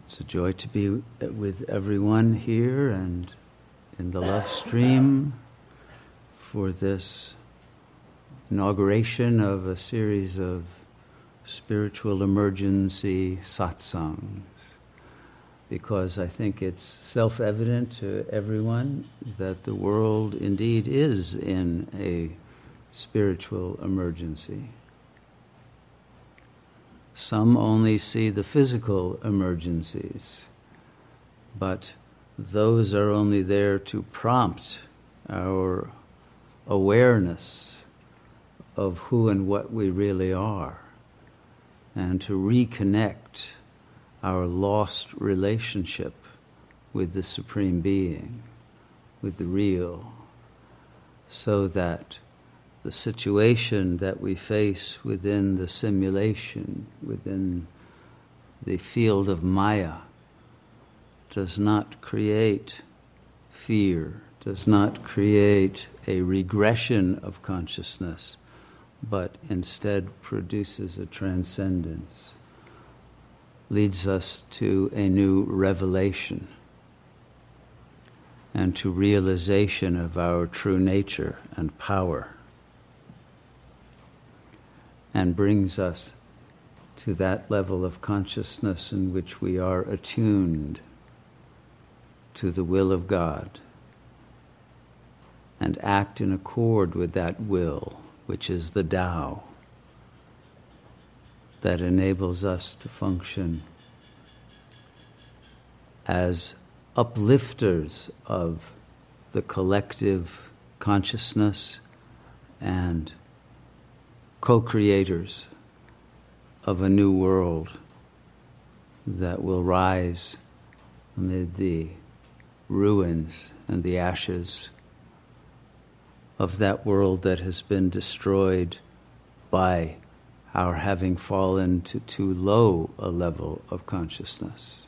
It's a joy to be with everyone here and in the love stream for this inauguration of a series of spiritual emergency satsangs, because I think it's self-evident to everyone that the world indeed is in a spiritual emergency. Some only see the physical emergencies, but those are only there to prompt our awareness of who and what we really are, and to reconnect our lost relationship with the Supreme Being, with the real, so that the situation that we face within the simulation, within the field of Maya, does not create fear, does not create a regression of consciousness, but instead produces a transcendence, leads us to a new revelation and to realization of our true nature and power, and brings us to that level of consciousness in which we are attuned to the will of God and act in accord with that will, which is the Tao, that enables us to function as uplifters of the collective consciousness and co-creators of a new world that will rise amid the ruins and the ashes of that world that has been destroyed by our having fallen to too low a level of consciousness,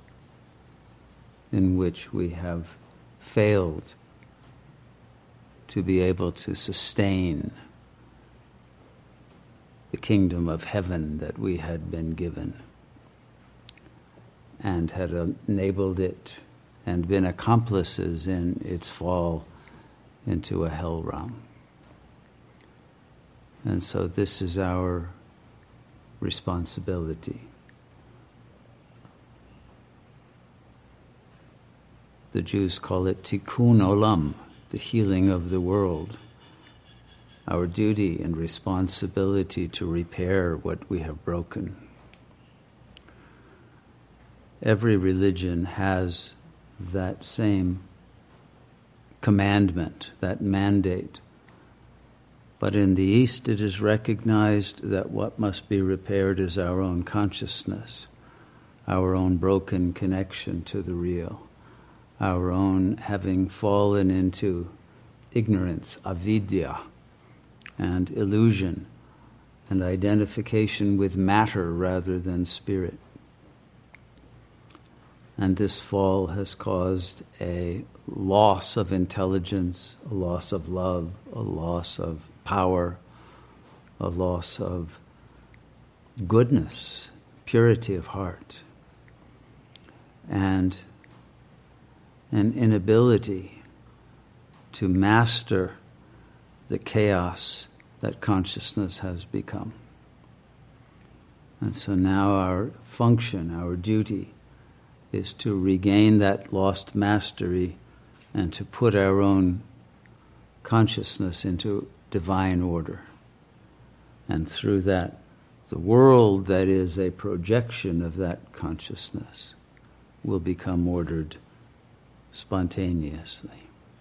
in which we have failed to be able to sustain the kingdom of heaven that we had been given, and had enabled it and been accomplices in its fall into a hell realm. And so this is our responsibility. The Jews call it tikkun olam, the healing of the world. Our duty and responsibility to repair what we have broken. Every religion has that same commandment, that mandate. But in the East it is recognized that what must be repaired is our own consciousness, our own broken connection to the real, our own having fallen into ignorance, avidya, and illusion, and identification with matter rather than spirit. And this fall has caused a loss of intelligence, a loss of love, a loss of power, a loss of goodness, purity of heart, and an inability to master the chaos that consciousness has become. And so now our function, our duty, is to regain that lost mastery and to put our own consciousness into divine order. And through that, the world that is a projection of that consciousness will become ordered spontaneously.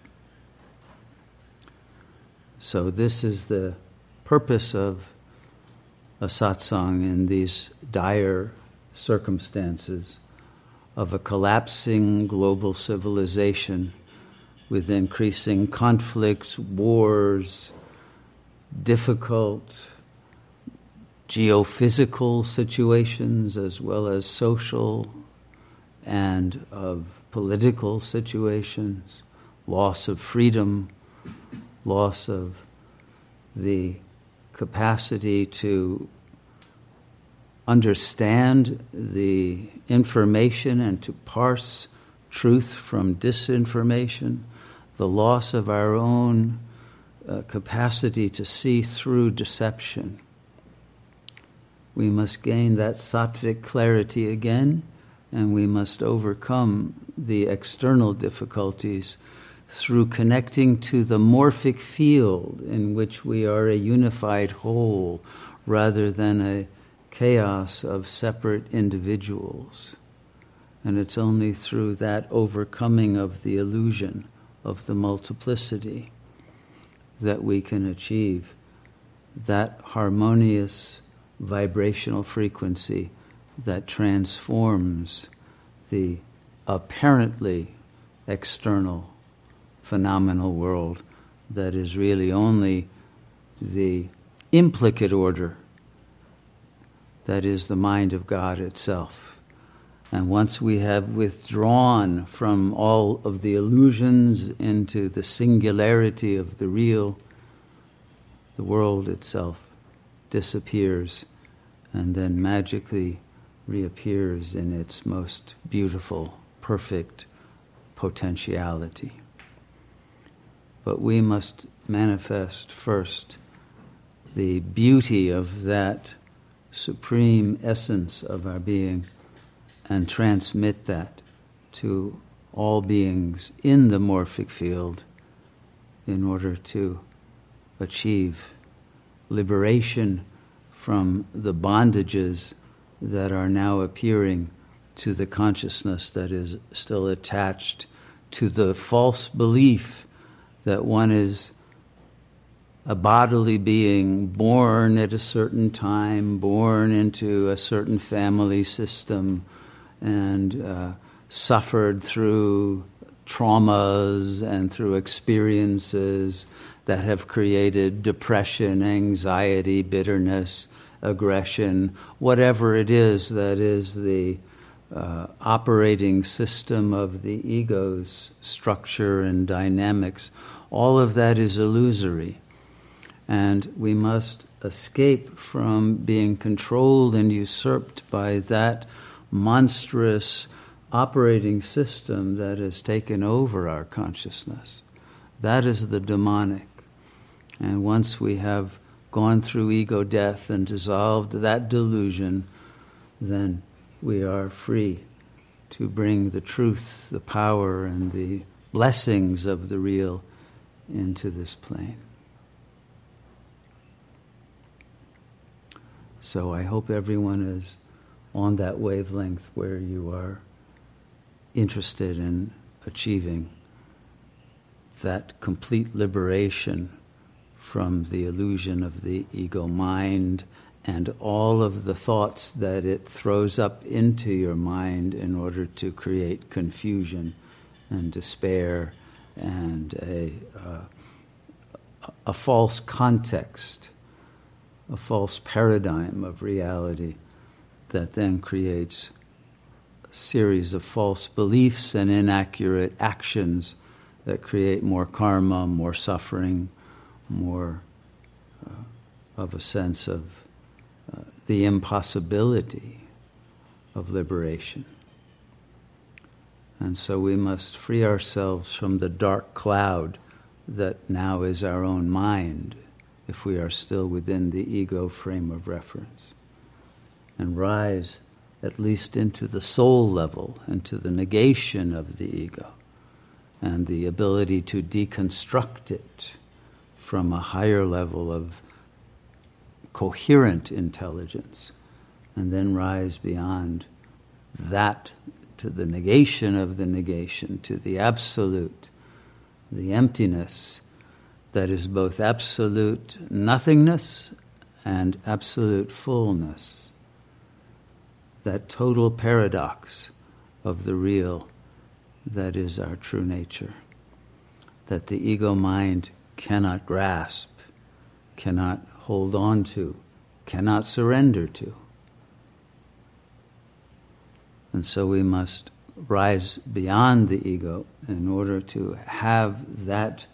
So this is the purpose of a satsang in these dire circumstances of a collapsing global civilization with increasing conflicts, wars, difficult geophysical situations as well as social and of political situations, loss of freedom, loss of the capacity to understand the information and to parse truth from disinformation, the loss of our own capacity to see through deception. We must gain that sattvic clarity again, and we must overcome the external difficulties through connecting to the morphic field in which we are a unified whole rather than a chaos of separate individuals. And it's only through that overcoming of the illusion of the multiplicity that we can achieve that harmonious vibrational frequency that transforms the apparently external phenomenal world that is really only the implicate order that is the mind of God itself. And once we have withdrawn from all of the illusions into the singularity of the real, the world itself disappears and then magically reappears in its most beautiful, perfect potentiality. But we must manifest first the beauty of that supreme essence of our being and transmit that to all beings in the morphic field in order to achieve liberation from the bondages that are now appearing to the consciousness that is still attached to the false belief that one is a bodily being born at a certain time, born into a certain family system, and suffered through traumas and through experiences that have created depression, anxiety, bitterness, aggression, whatever it is that is the operating system of the ego's structure and dynamics. All of that is illusory. And we must escape from being controlled and usurped by that monstrous operating system that has taken over our consciousness. That is the demonic. And once we have gone through ego death and dissolved that delusion, then we are free to bring the truth, the power, and the blessings of the real into this plane. So I hope everyone is on that wavelength where you are interested in achieving that complete liberation from the illusion of the ego mind and all of the thoughts that it throws up into your mind in order to create confusion and despair and a false context, a false paradigm of reality that then creates a series of false beliefs and inaccurate actions that create more karma, more suffering, more of a sense of the impossibility of liberation. And so we must free ourselves from the dark cloud that now is our own mind, if we are still within the ego frame of reference, and rise at least into the soul level, into the negation of the ego, and the ability to deconstruct it from a higher level of coherent intelligence, and then rise beyond that to the negation of the negation, to the absolute, the emptiness that is both absolute nothingness and absolute fullness. That total paradox of the real that is our true nature, that the ego mind cannot grasp, cannot hold on to, cannot surrender to. And so we must rise beyond the ego in order to have that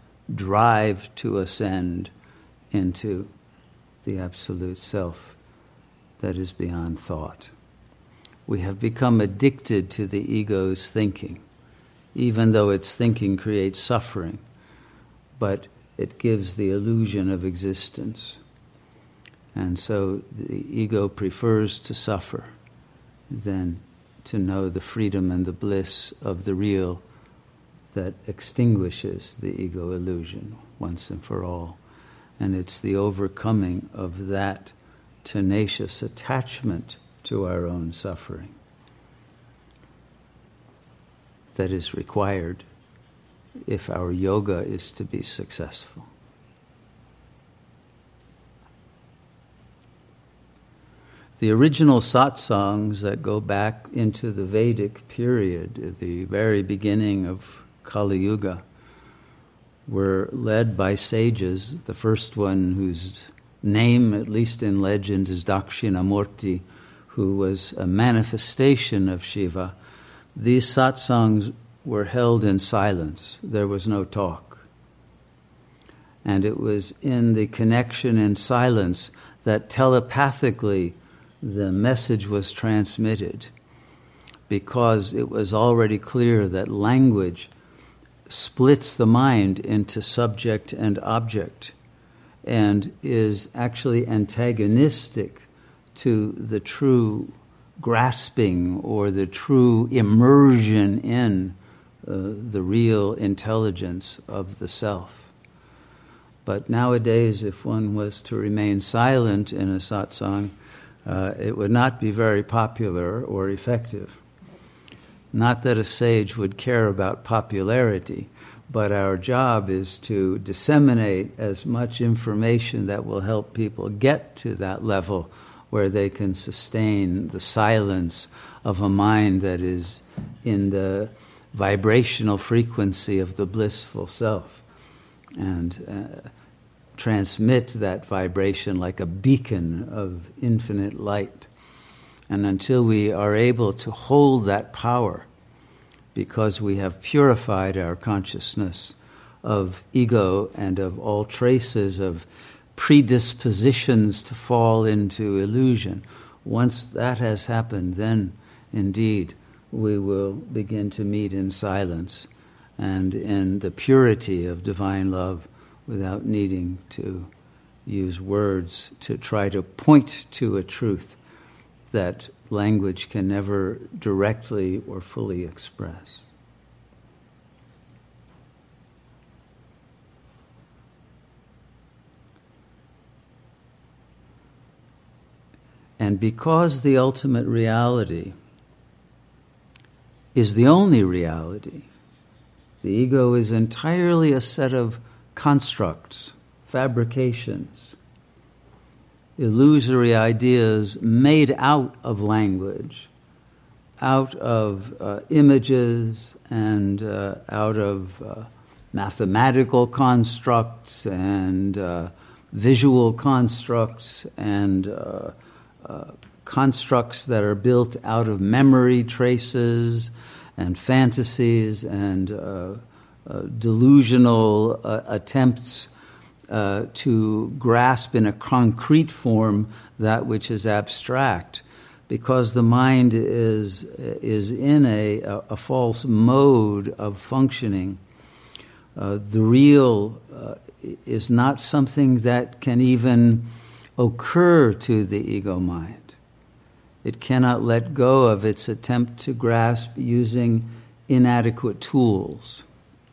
drive to ascend into the absolute self that is beyond thought. We have become addicted to the ego's thinking, even though its thinking creates suffering, but it gives the illusion of existence. And so the ego prefers to suffer than to know the freedom and the bliss of the real that extinguishes the ego illusion once and for all. And it's the overcoming of that tenacious attachment to our own suffering that is required if our yoga is to be successful. The original satsangs that go back into the Vedic period, the very beginning of Kali Yuga, were led by sages. The first one, whose name, at least in legend, is Dakshinamurti, who was a manifestation of Shiva. These satsangs were held in silence. There was no talk. And it was in the connection in silence that telepathically the message was transmitted, because it was already clear that language splits the mind into subject and object and is actually antagonistic to the true grasping or the true immersion in the real intelligence of the self. But nowadays, if one was to remain silent in a satsang, it would not be very popular or effective. Not that a sage would care about popularity, but our job is to disseminate as much information that will help people get to that level where they can sustain the silence of a mind that is in the vibrational frequency of the blissful self, and transmit that vibration like a beacon of infinite light. And until we are able to hold that power, because we have purified our consciousness of ego and of all traces of predispositions to fall into illusion, once that has happened, then indeed we will begin to meet in silence and in the purity of divine love, without needing to use words to try to point to a truth that language can never directly or fully express. And because the ultimate reality is the only reality, the ego is entirely a set of constructs, fabrications, illusory ideas made out of language, out of images, and out of mathematical constructs and visual constructs and constructs that are built out of memory traces and fantasies and delusional attempts to grasp in a concrete form that which is abstract, because the mind is in a false mode of functioning. The real is not something that can even occur to the ego mind. It cannot let go of its attempt to grasp using inadequate tools.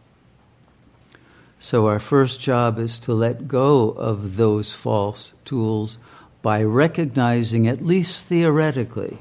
So our first job is to let go of those false tools by recognizing, at least theoretically,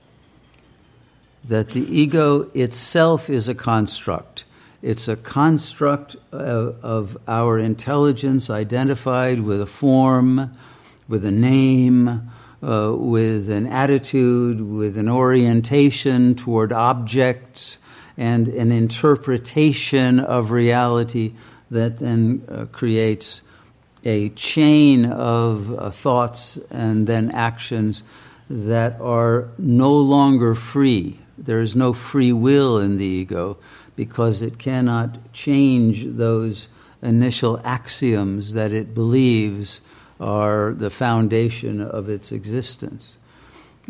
that the ego itself is a construct. It's a construct of our intelligence identified with a form, with a name, with an attitude, with an orientation toward objects, and an interpretation of reality that then creates a chain of thoughts and then actions that are no longer free. There is no free will in the ego, because it cannot change those initial axioms that it believes are the foundation of its existence.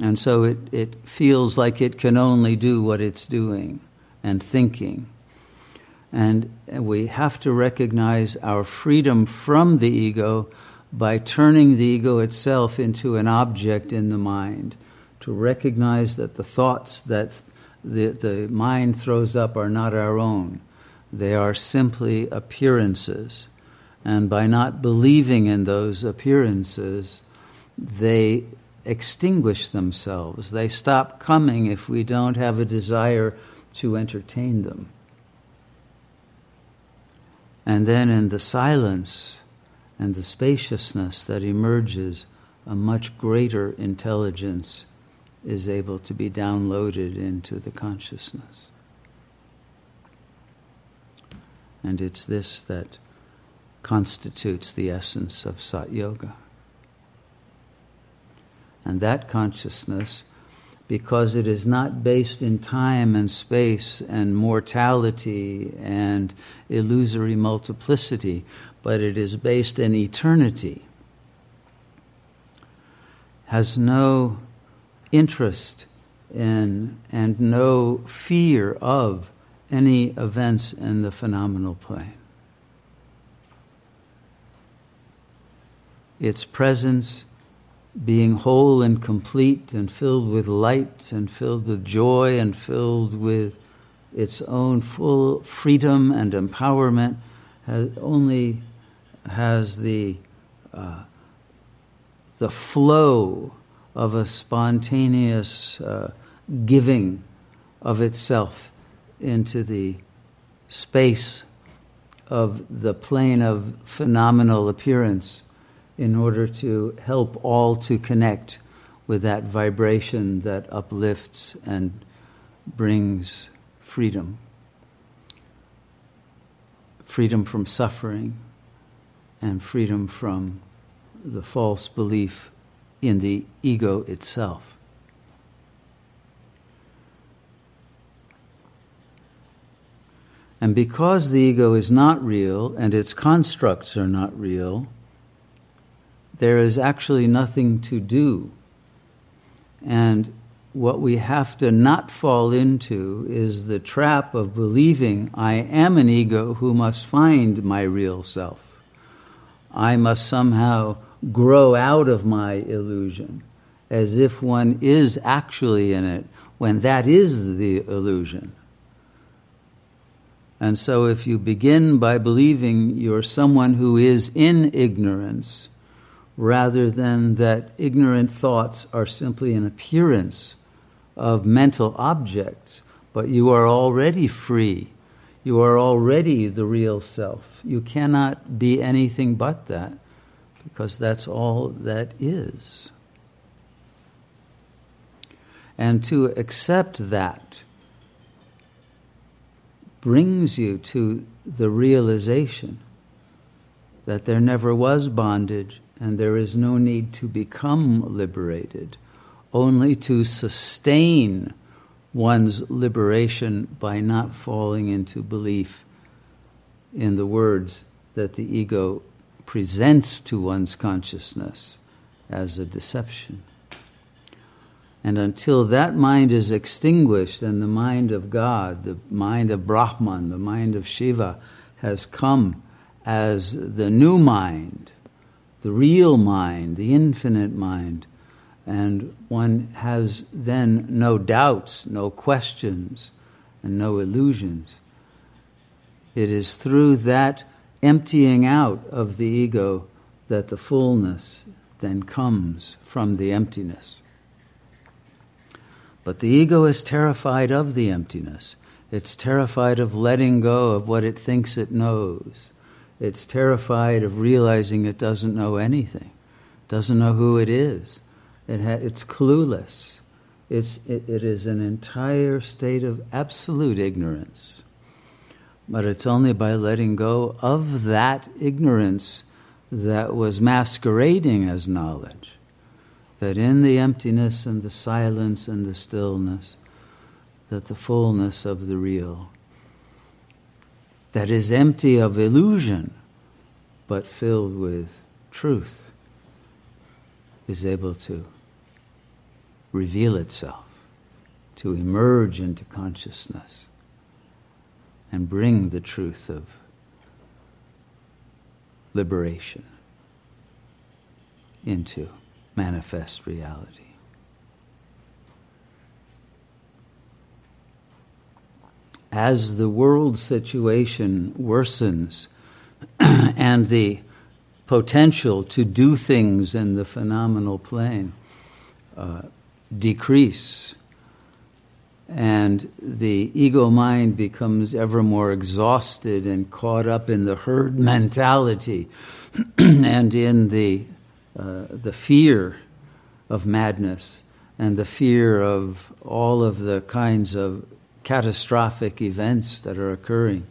And so it feels like it can only do what it's doing and thinking. And we have to recognize our freedom from the ego by turning the ego itself into an object in the mind, to recognize that the thoughts that the mind throws up are not our own. They are simply appearances. And by not believing in those appearances, they extinguish themselves. They stop coming if we don't have a desire to entertain them. And then in the silence and the spaciousness that emerges, a much greater intelligence is able to be downloaded into the consciousness. And it's this that constitutes the essence of Sat Yoga. And that consciousness, because it is not based in time and space and mortality and illusory multiplicity, but it is based in eternity, has no interest in and no fear of any events in the phenomenal plane. Its presence, being whole and complete and filled with light and filled with joy and filled with its own full freedom and empowerment, has the flow of a spontaneous giving of itself into the space of the plane of phenomenal appearance, in order to help all to connect with that vibration that uplifts and brings freedom. Freedom from suffering and freedom from the false belief in the ego itself. And because the ego is not real and its constructs are not real, there is actually nothing to do. And what we have to not fall into is the trap of believing I am an ego who must find my real self. I must somehow grow out of my illusion, as if one is actually in it, when that is the illusion. And so if you begin by believing you're someone who is in ignorance, rather than that ignorant thoughts are simply an appearance of mental objects, but you are already free. You are already the real self. You cannot be anything but that, because that's all that is. And to accept that brings you to the realization that there never was bondage, and there is no need to become liberated, only to sustain one's liberation by not falling into belief in the words that the ego presents to one's consciousness as a deception. And until that mind is extinguished and the mind of God, the mind of Brahman, the mind of Shiva has come as the new mind, the real mind, the infinite mind, and one has then no doubts, no questions, and no illusions. It is through that emptying out of the ego that the fullness then comes from the emptiness. But the ego is terrified of the emptiness. It's terrified of letting go of what it thinks it knows. It's terrified of realizing it doesn't know anything, doesn't know who it is. It's clueless. It is an entire state of absolute ignorance. But it's only by letting go of that ignorance that was masquerading as knowledge, that in the emptiness and the silence and the stillness, that the fullness of the real, that is empty of illusion, but filled with truth, is able to reveal itself, to emerge into consciousness and bring the truth of liberation into manifest reality. As the world situation worsens and the potential to do things in the phenomenal plane decrease, and the ego mind becomes ever more exhausted and caught up in the herd mentality and in the fear of madness and the fear of all of the kinds of catastrophic events that are occurring.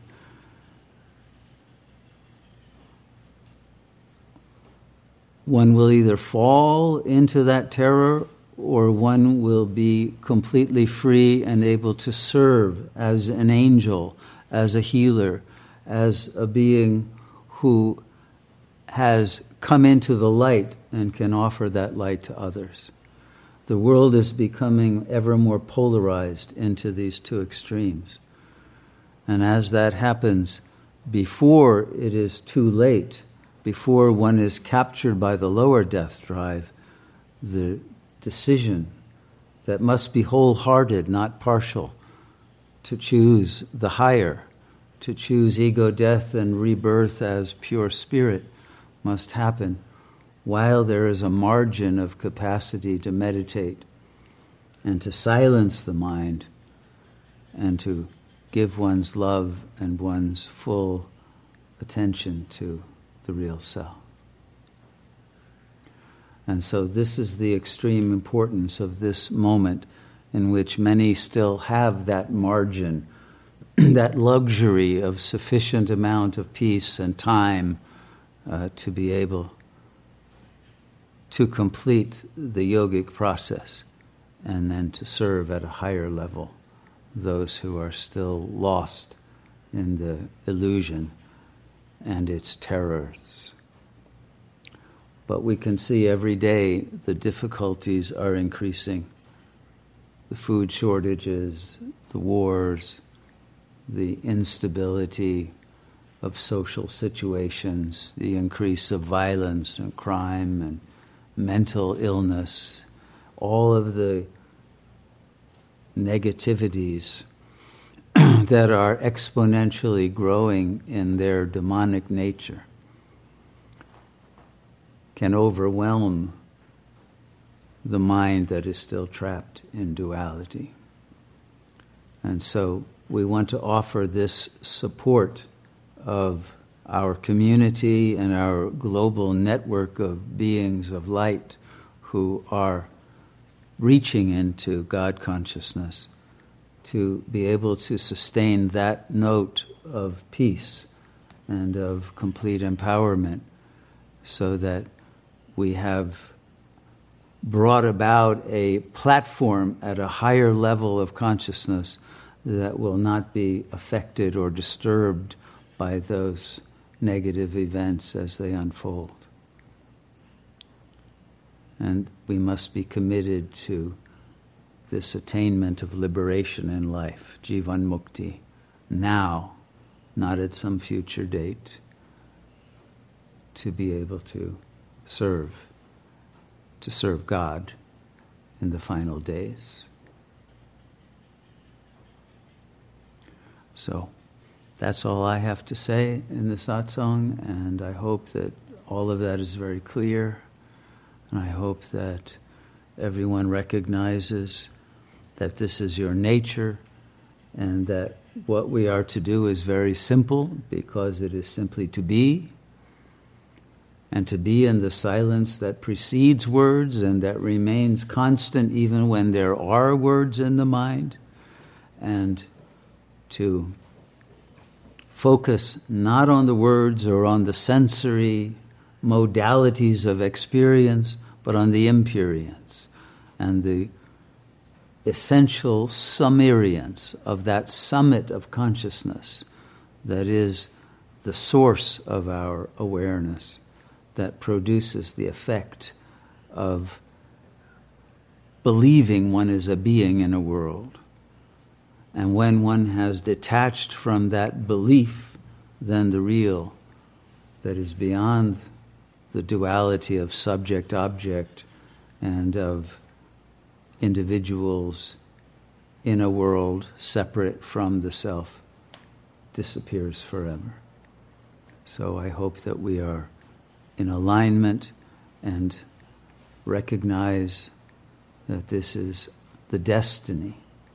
One will either fall into that terror, or one will be completely free and able to serve as an angel, as a healer, as a being who has come into the light and can offer that light to others. The world is becoming ever more polarized into these two extremes. And as that happens, before it is too late, before one is captured by the lower death drive, the decision that must be wholehearted, not partial, to choose the higher, to choose ego death and rebirth as pure spirit, must happen while there is a margin of capacity to meditate and to silence the mind and to give one's love and one's full attention to the real self. And so this is the extreme importance of this moment in which many still have that margin, that luxury of sufficient amount of peace and time to be able to complete the yogic process and then to serve at a higher level those who are still lost in the illusion and its terrors. But we can see every day the difficulties are increasing. The food shortages, the wars, the instability of social situations, the increase of violence and crime and mental illness, all of the negativities that are exponentially growing in their demonic nature can overwhelm the mind that is still trapped in duality. And so we want to offer this support of our community and our global network of beings of light who are reaching into God consciousness to be able to sustain that note of peace and of complete empowerment, so that we have brought about a platform at a higher level of consciousness that will not be affected or disturbed by those negative events as they unfold. And we must be committed to this attainment of liberation in life, Jivan Mukti, now, not at some future date, to be able to serve God in the final days. So, that's all I have to say in the satsang, and I hope that all of that is very clear, and I hope that everyone recognizes that this is your nature, and that what we are to do is very simple, because it is simply to be, and to be in the silence that precedes words and that remains constant even when there are words in the mind, and to focus not on the words or on the sensory modalities of experience, but on the imperience and the essential summerience of that summit of consciousness that is the source of our awareness, that produces the effect of believing one is a being in a world. And when one has detached from that belief, then the real that is beyond the duality of subject-object and of individuals in a world separate from the self disappears forever. So I hope that we are in alignment and recognize that this is the destiny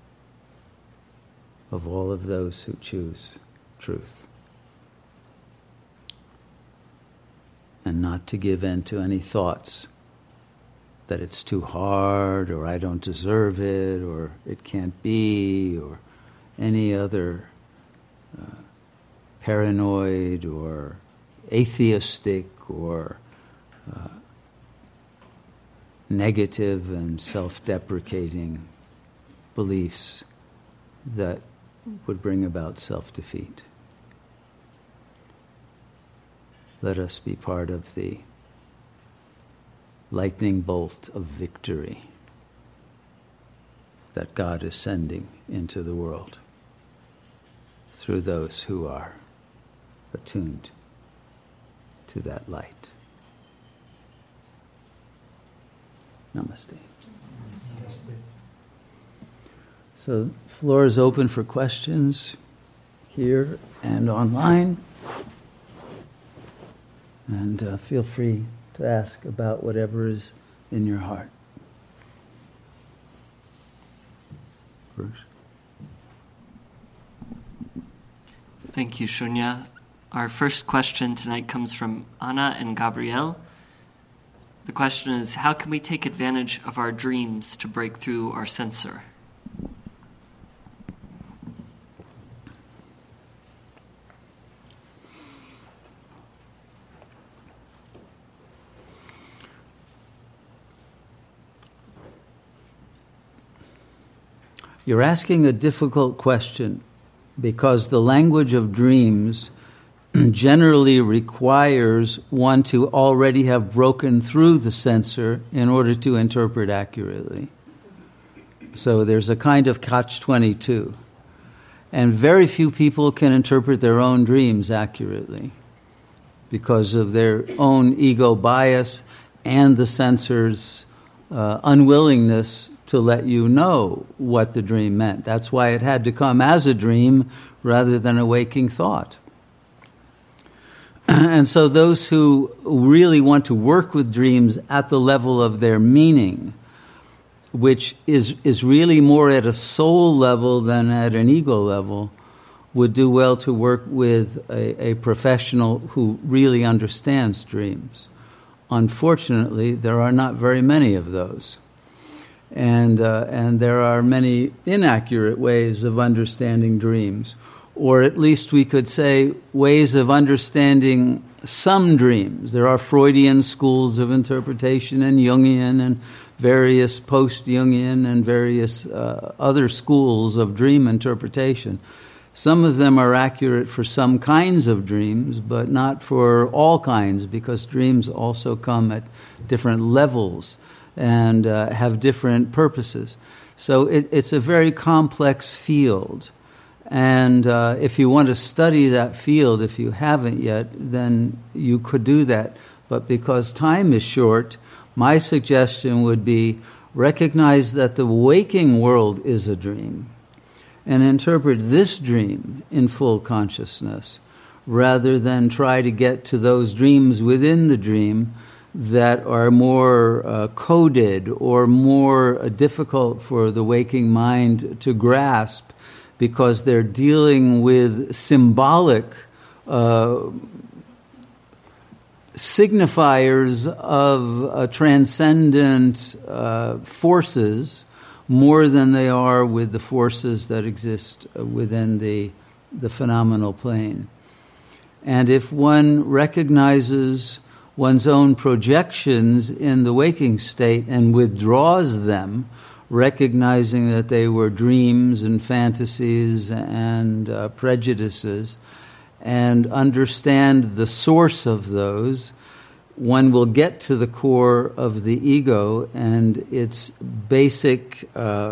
of all of those who choose truth. And not to give in to any thoughts that it's too hard, or I don't deserve it, or it can't be, or any other paranoid or atheistic or negative and self-deprecating beliefs that would bring about self-defeat. Let us be part of the lightning bolt of victory that God is sending into the world through those who are attuned to that light. Namaste. So the floor is open for questions here and online. And feel free to ask about whatever is in your heart. Bruce? Thank you, Shunya. Our first question tonight comes from Anna and Gabrielle. The question is, how can we take advantage of our dreams to break through our censor? You're asking a difficult question because the language of dreams generally requires one to already have broken through the censor in order to interpret accurately. So there's a kind of catch-22. And very few people can interpret their own dreams accurately because of their own ego bias and the censor's unwillingness to let you know what the dream meant. That's why it had to come as a dream rather than a waking thought. And so those who really want to work with dreams at the level of their meaning, which is really more at a soul level than at an ego level, would do well to work with a professional who really understands dreams. Unfortunately, there are not very many of those. And there are many inaccurate ways of understanding dreams. Or at least we could say ways of understanding some dreams. There are Freudian schools of interpretation and Jungian and various post-Jungian and various other schools of dream interpretation. Some of them are accurate for some kinds of dreams, but not for all kinds, because dreams also come at different levels and have different purposes. So it's a very complex field. And if you want to study that field, if you haven't yet, then you could do that. But because time is short, my suggestion would be recognize that the waking world is a dream and interpret this dream in full consciousness rather than try to get to those dreams within the dream that are more coded or more difficult for the waking mind to grasp because they're dealing with symbolic signifiers of transcendent forces more than they are with the forces that exist within the phenomenal plane. And if one recognizes one's own projections in the waking state and withdraws them, recognizing that they were dreams and fantasies and prejudices, and understand the source of those, one will get to the core of the ego and its basic,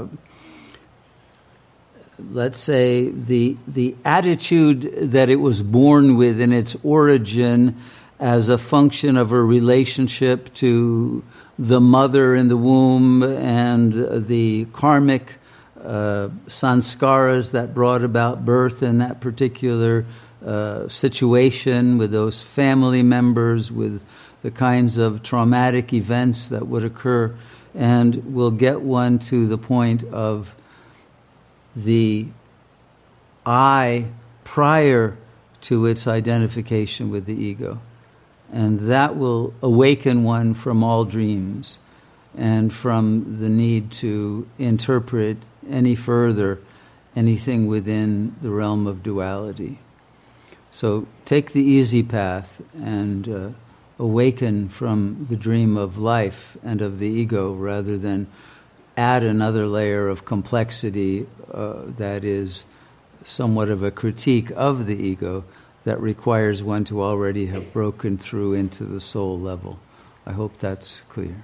let's say, the attitude that it was born with in its origin as a function of a relationship to the mother in the womb and the karmic sanskaras that brought about birth in that particular situation, with those family members, with the kinds of traumatic events that would occur, and will get one to the point of the I prior to its identification with the ego. And that will awaken one from all dreams and from the need to interpret any further anything within the realm of duality. So take the easy path and awaken from the dream of life and of the ego, rather than add another layer of complexity that is somewhat of a critique of the ego that requires one to already have broken through into the soul level. I hope that's clear.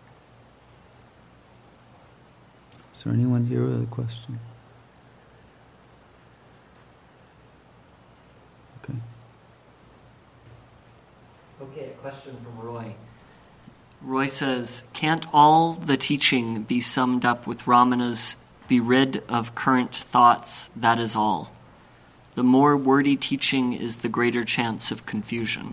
Is there anyone here with a question? Okay, a question from Roy. Roy says, can't all the teaching be summed up with Ramana's "be rid of current thoughts, that is all"? The more wordy teaching is the greater chance of confusion.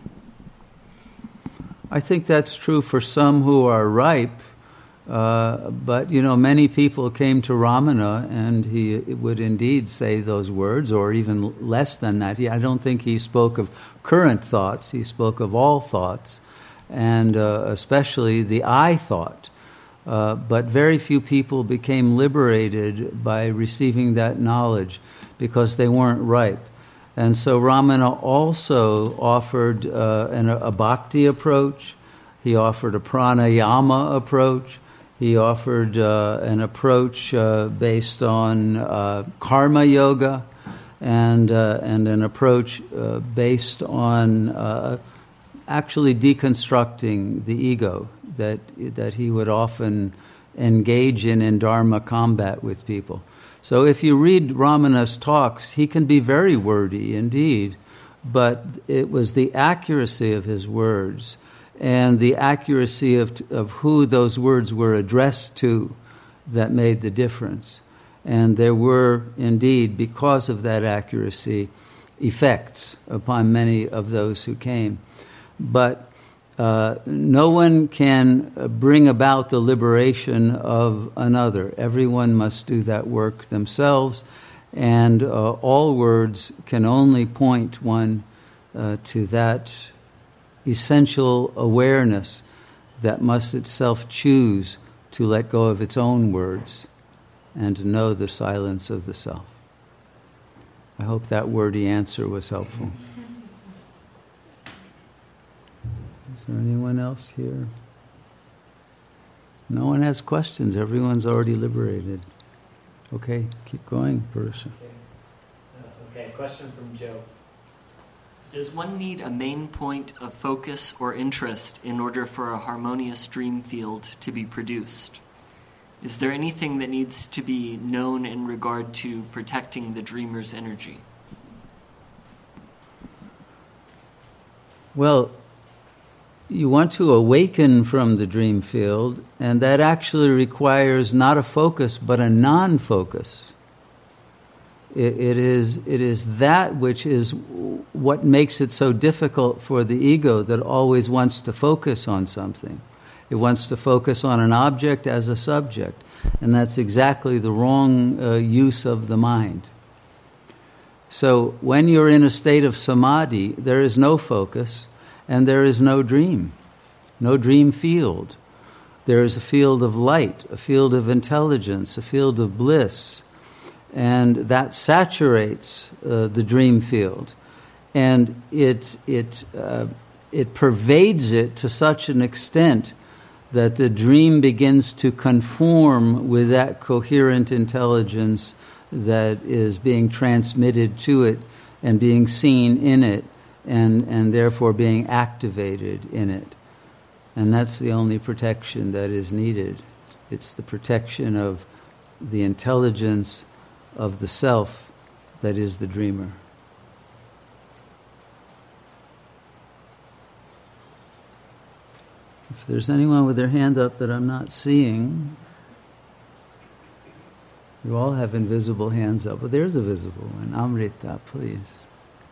I think that's true for some who are ripe, but many people came to Ramana and he would indeed say those words, or even less than that. I don't think he spoke of current thoughts, he spoke of all thoughts, and especially the I thought. But very few people became liberated by receiving that knowledge because they weren't ripe. And so Ramana also offered a bhakti approach. He offered a pranayama approach. He offered an approach based on karma yoga, and an approach based on actually deconstructing the ego that he would often engage in dharma combat with people. So if you read Ramana's talks, he can be very wordy indeed, but it was the accuracy of his words and the accuracy of who those words were addressed to that made the difference. And there were indeed, because of that accuracy, effects upon many of those who came. But no one can bring about the liberation of another. Everyone must do that work themselves, and all words can only point one to that essential awareness that must itself choose to let go of its own words and to know the silence of the self. I hope that wordy answer was helpful. Is there anyone else here? No one has questions. Everyone's already liberated. Okay, keep going, Purusha. Okay, question from Joe. Does one need a main point of focus or interest in order for a harmonious dream field to be produced? Is there anything that needs to be known in regard to protecting the dreamer's energy? Well, you want to awaken from the dream field, and that actually requires not a focus, but a non-focus. It is that which is what makes it so difficult for the ego, that always wants to focus on something. It wants to focus on an object as a subject, and that's exactly the wrong use of the mind. So when you're in a state of samadhi, there is no focus, and there is no dream field. There is a field of light, a field of intelligence, a field of bliss, and that saturates the dream field, and it pervades it to such an extent that the dream begins to conform with that coherent intelligence that is being transmitted to it and being seen in it, and therefore being activated in it. And that's the only protection that is needed. It's the protection of the intelligence of the self that is the dreamer. If there's anyone with their hand up that I'm not seeing, you all have invisible hands up, but there's a visible one. Amrita, please.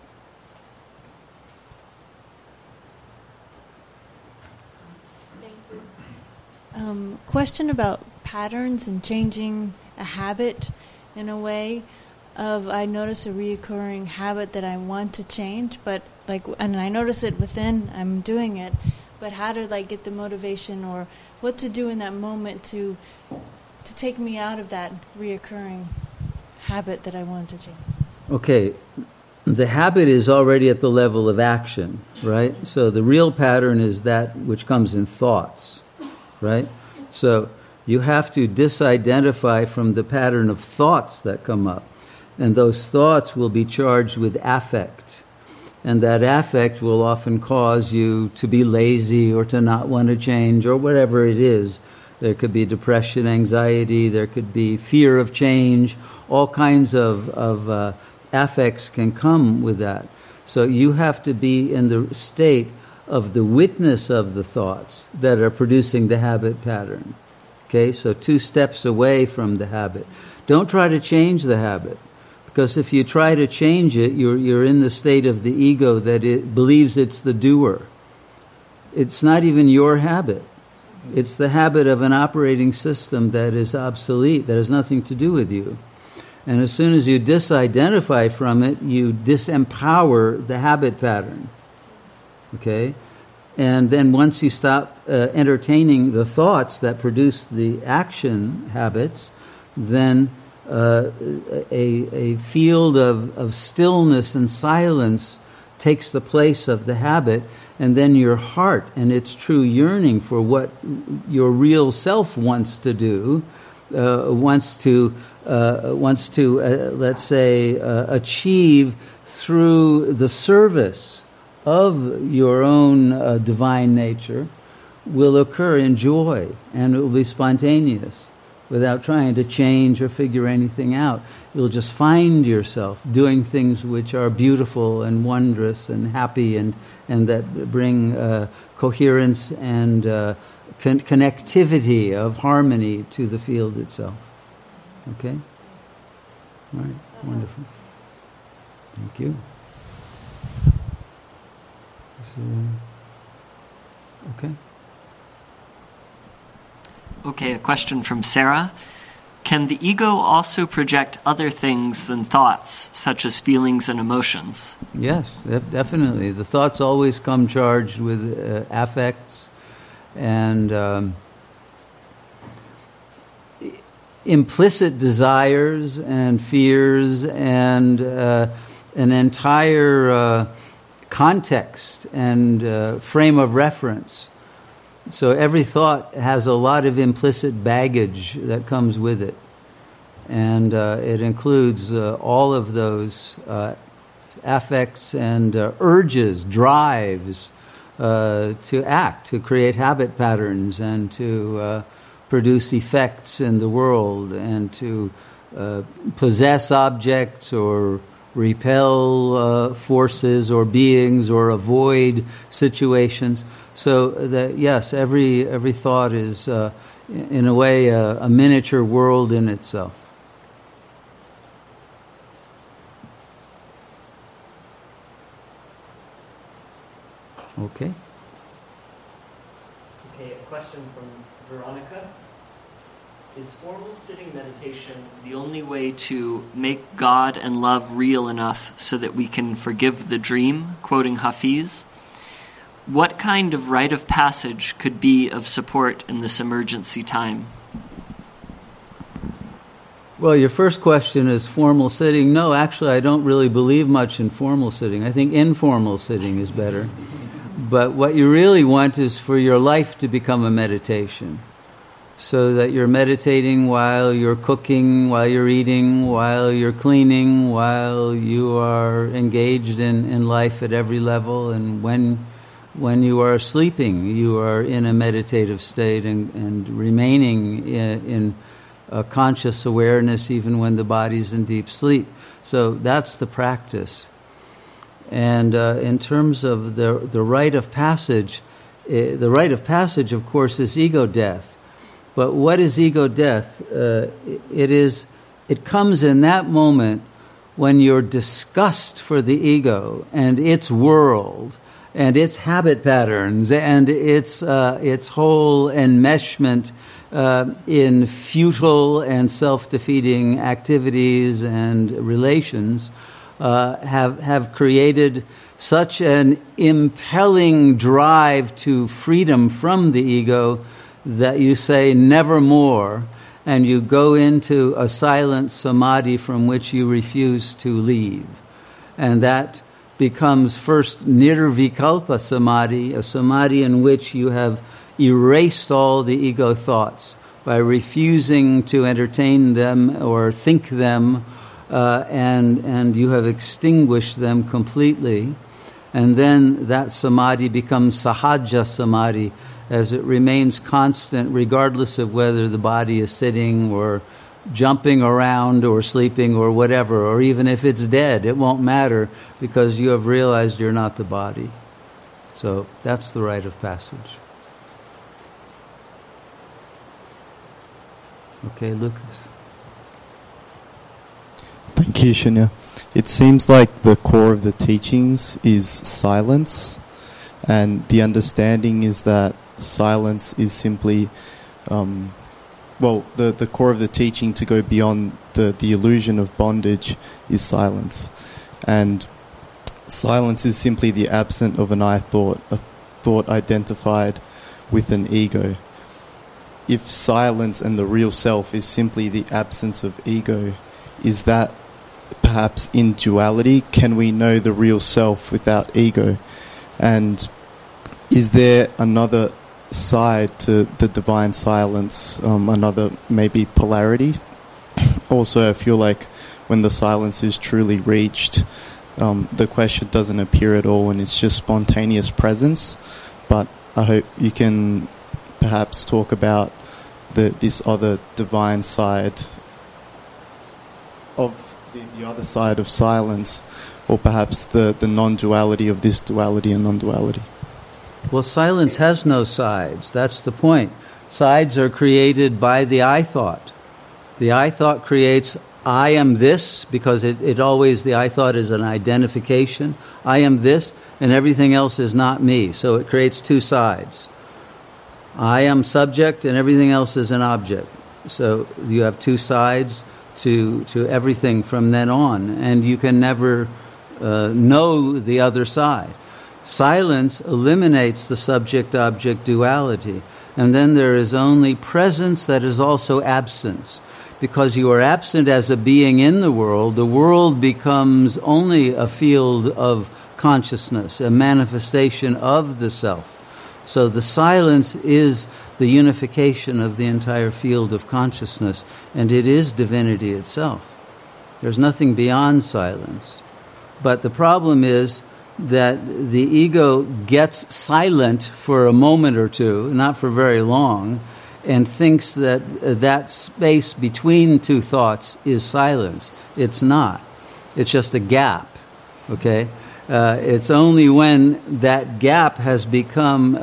Question about patterns and changing a habit in a way of, I notice a reoccurring habit that I want to change, and I notice it within, I'm doing it, but how to get the motivation or what to do in that moment to take me out of that reoccurring habit that I want to change. Okay, the habit is already at the level of action, right? So the real pattern is that which comes in thoughts, right? So you have to disidentify from the pattern of thoughts that come up. And those thoughts will be charged with affect. And that affect will often cause you to be lazy or to not want to change or whatever it is. There could be depression, anxiety, there could be fear of change. All kinds of affects can come with that. So you have to be in the state of the witness of the thoughts that are producing the habit pattern. Okay, so 2 steps away from the habit. Don't try to change the habit, because if you try to change it, you're in the state of the ego that it believes it's the doer. It's not even your habit. It's the habit of an operating system that is obsolete, that has nothing to do with you. And as soon as you disidentify from it, you disempower the habit pattern. Okay? And then once you stop entertaining the thoughts that produce the action habits, then a field of stillness and silence takes the place of the habit, and then your heart and its true yearning for what your real self wants to do, wants to let's say achieve through the service of your own divine nature, will occur in joy, and it will be spontaneous without trying to change or figure anything out. You'll just find yourself doing things which are beautiful and wondrous and happy and that bring coherence and connectivity of harmony to the field itself. Okay? All right. Wonderful. Thank you. So, okay. Okay, a question from Sarah. Can the ego also project other things than thoughts, such as feelings and emotions? Yes, definitely. The thoughts always come charged with affects and implicit desires and fears and an entire context and frame of reference. So every thought has a lot of implicit baggage that comes with it. And it includes all of those affects and urges, drives to act, to create habit patterns and to produce effects in the world and to possess objects or repel forces or beings or avoid situations. So that yes, every thought is in a way a miniature world in itself. Okay. Okay, a question from Veronica. Is formal sitting meditation the only way to make God and love real enough so that we can forgive the dream, quoting Hafiz? What kind of rite of passage could be of support in this emergency time? Well, your first question is formal sitting. No, actually, I don't really believe much in formal sitting. I think informal sitting is better. But what you really want is for your life to become a meditation, so that you're meditating while you're cooking, while you're eating, while you're cleaning, while you are engaged in life at every level, and when When you are sleeping, you are in a meditative state and remaining in a conscious awareness even when the body's in deep sleep. So that's the practice. And in terms of the rite of passage, of course, is ego death. But what is ego death? It comes in that moment when your disgust for the ego and its world and its habit patterns and its whole enmeshment in futile and self-defeating activities and relations have created such an impelling drive to freedom from the ego that you say nevermore, and you go into a silent samadhi from which you refuse to leave. And that becomes first nirvikalpa samadhi, a samadhi in which you have erased all the ego thoughts by refusing to entertain them or think them, and you have extinguished them completely. And then that samadhi becomes sahaja samadhi, as it remains constant regardless of whether the body is sitting or jumping around or sleeping or whatever, or even if it's dead, it won't matter because you have realized you're not the body. So that's the rite of passage. Okay, Lucas. Thank you, Shunya. It seems like the core of the teachings is silence, and the understanding is that silence is simply, the core of the teaching to go beyond the illusion of bondage is silence. And silence is simply the absence of an I thought, a thought identified with an ego. If silence and the real self is simply the absence of ego, is that perhaps in duality? Can we know the real self without ego? And is there another side to the divine silence, another maybe polarity? Also, I feel like when the silence is truly reached, the question doesn't appear at all and it's just spontaneous presence. But I hope you can perhaps talk about this other divine side of the other side of silence, or perhaps the non-duality of this duality and non-duality. Well, silence has no sides. That's the point. Sides are created by the I thought. The I thought creates I am this, because the I thought is an identification. I am this, and everything else is not me. So it creates two sides. I am subject, and everything else is an object. So you have two sides to everything from then on, and you can never know the other side. Silence eliminates the subject-object duality, and then there is only presence that is also absence. Because you are absent as a being in the world becomes only a field of consciousness, a manifestation of the self. So the silence is the unification of the entire field of consciousness, and it is divinity itself. There's nothing beyond silence. But the problem is that the ego gets silent for a moment or two, not for very long, and thinks that that space between two thoughts is silence. It's not. It's just a gap, okay? It's only when that gap has become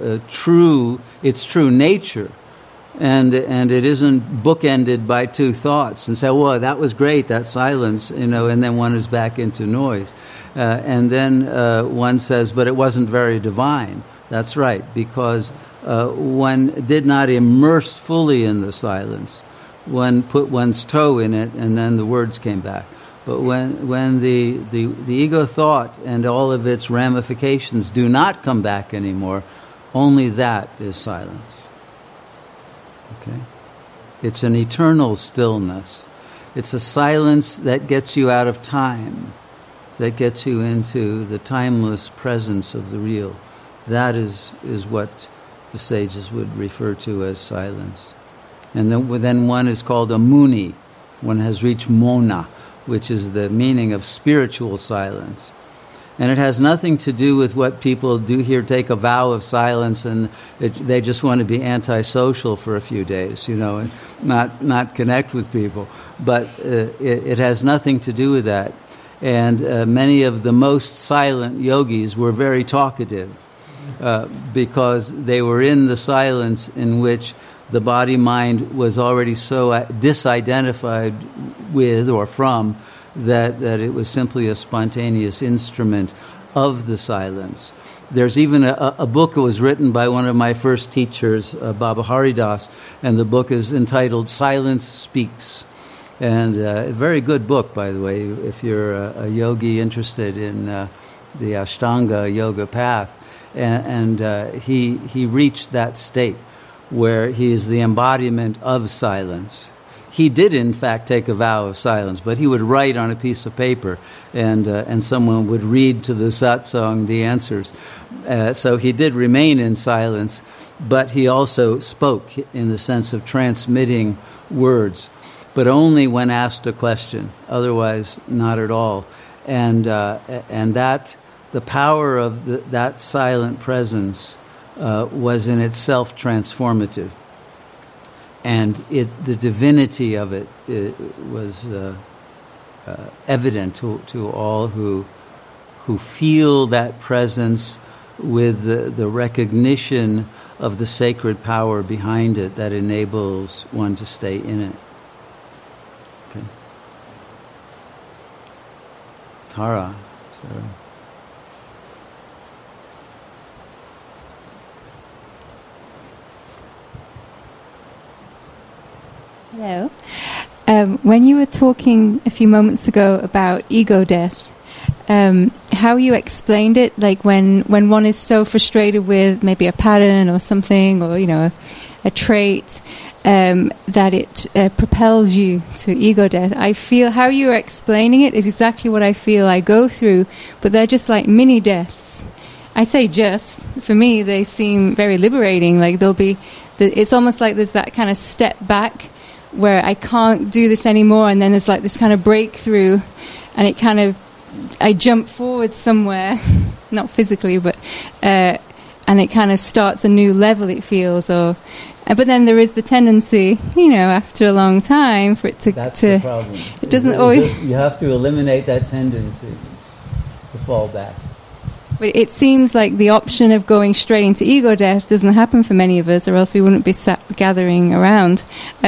its true nature, and it isn't bookended by two thoughts and say, well, that was great, that silence, and then one is back into noise. And then one says, but it wasn't very divine. That's right, because one did not immerse fully in the silence. One put one's toe in it, and then the words came back. But when the ego thought and all of its ramifications do not come back anymore, only that is silence. Okay? It's an eternal stillness. It's a silence that gets you out of time, that gets you into the timeless presence of the real. That is what the sages would refer to as silence. And then one is called a muni. One has reached mona, which is the meaning of spiritual silence. And it has nothing to do with what people do here, take a vow of silence, and they just want to be antisocial for a few days, and not connect with people. But it has nothing to do with that. And many of the most silent yogis were very talkative because they were in the silence in which the body-mind was already so disidentified with or from that it was simply a spontaneous instrument of the silence. There's even a book that was written by one of my first teachers, Baba Haridas, and the book is entitled Silence Speaks. And a very good book, by the way, if you're a yogi interested in the Ashtanga yoga path. And he reached that state where he is the embodiment of silence. He did, in fact, take a vow of silence, but he would write on a piece of paper, and someone would read to the satsang the answers. So he did remain in silence, but he also spoke in the sense of transmitting words, but only when asked a question. Otherwise, not at all. And that the power of that silent presence was in itself transformative. And the divinity of it was evident to all who feel that presence with the recognition of the sacred power behind it that enables one to stay in it. Okay. Tara. Sarah. Hello. When you were talking a few moments ago about ego death, how you explained it, like when one is so frustrated with maybe a pattern or something, or a trait, that it propels you to ego death. I feel how you are explaining it is exactly what I feel I go through, but they're just like mini deaths. I say just, for me they seem very liberating. Like it's almost like there's that kind of step back where I can't do this anymore, and then there's like this kind of breakthrough, and I jump forward somewhere, not physically, but and it kind of starts a new level, it feels. But then there is the tendency, after a long time, for it to... That's the problem. It doesn't always... You have to eliminate that tendency to fall back. But it seems like the option of going straight into ego death doesn't happen for many of us, or else we wouldn't be sat gathering around.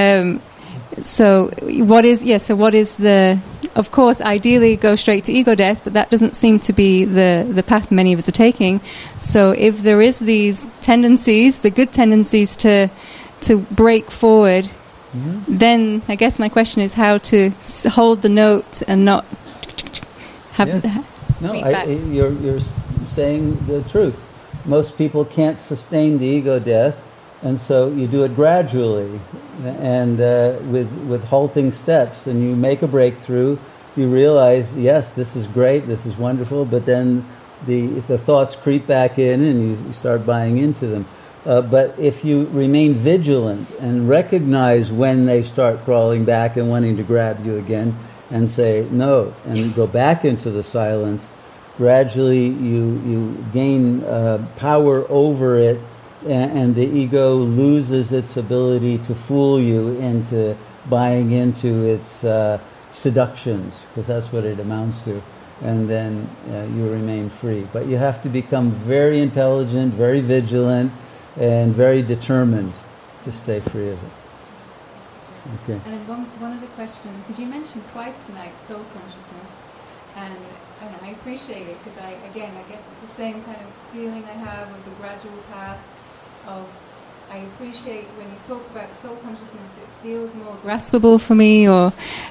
So what is the... Of course, ideally go straight to ego death, but that doesn't seem to be the path many of us are taking. So if there is these tendencies, the good tendencies to break forward, then I guess my question is how to hold the note and not have feedback. You're saying the truth. Most people can't sustain the ego death, and so you do it gradually and with halting steps, and you make a breakthrough. You realize, yes, this is great, this is wonderful, but then the thoughts creep back in and you start buying into them. But if you remain vigilant and recognize when they start crawling back and wanting to grab you again, and say no, and go back into the silence, gradually you gain power over it, and the ego loses its ability to fool you into buying into its seductions, because that's what it amounts to, and then you remain free. But you have to become very intelligent, very vigilant, and very determined to stay free of it. Okay. And then one other question, because you mentioned twice tonight soul consciousness, and I appreciate it, because I guess it's the same kind of feeling I have of the gradual path of... I appreciate when you talk about soul consciousness, it feels more graspable for me, or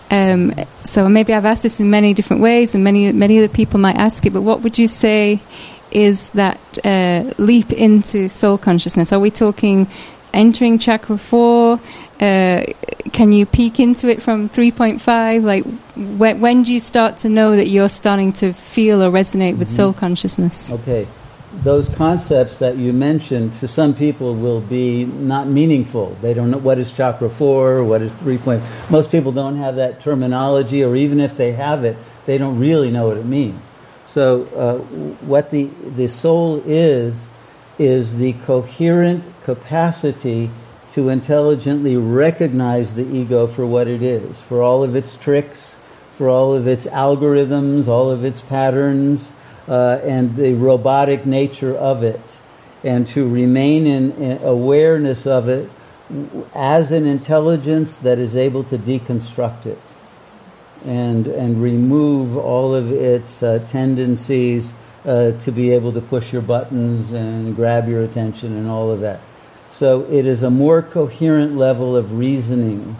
so maybe I've asked this in many different ways, and many other people might ask it, but what would you say is that leap into soul consciousness? Are we talking entering chakra 4? Can you peek into it from 3.5? Like, when do you start to know that you're starting to feel or resonate with soul consciousness? Okay. Those concepts that you mentioned, to some people, will be not meaningful. They don't know what is chakra 4, what is 3. Most people don't have that terminology, or even if they have it, they don't really know what it means. So what the soul is the coherent capacity to intelligently recognize the ego for what it is, for all of its tricks, for all of its algorithms, all of its patterns, and the robotic nature of it, and to remain in awareness of it as an intelligence that is able to deconstruct it and remove all of its tendencies to be able to push your buttons and grab your attention and all of that. So it is a more coherent level of reasoning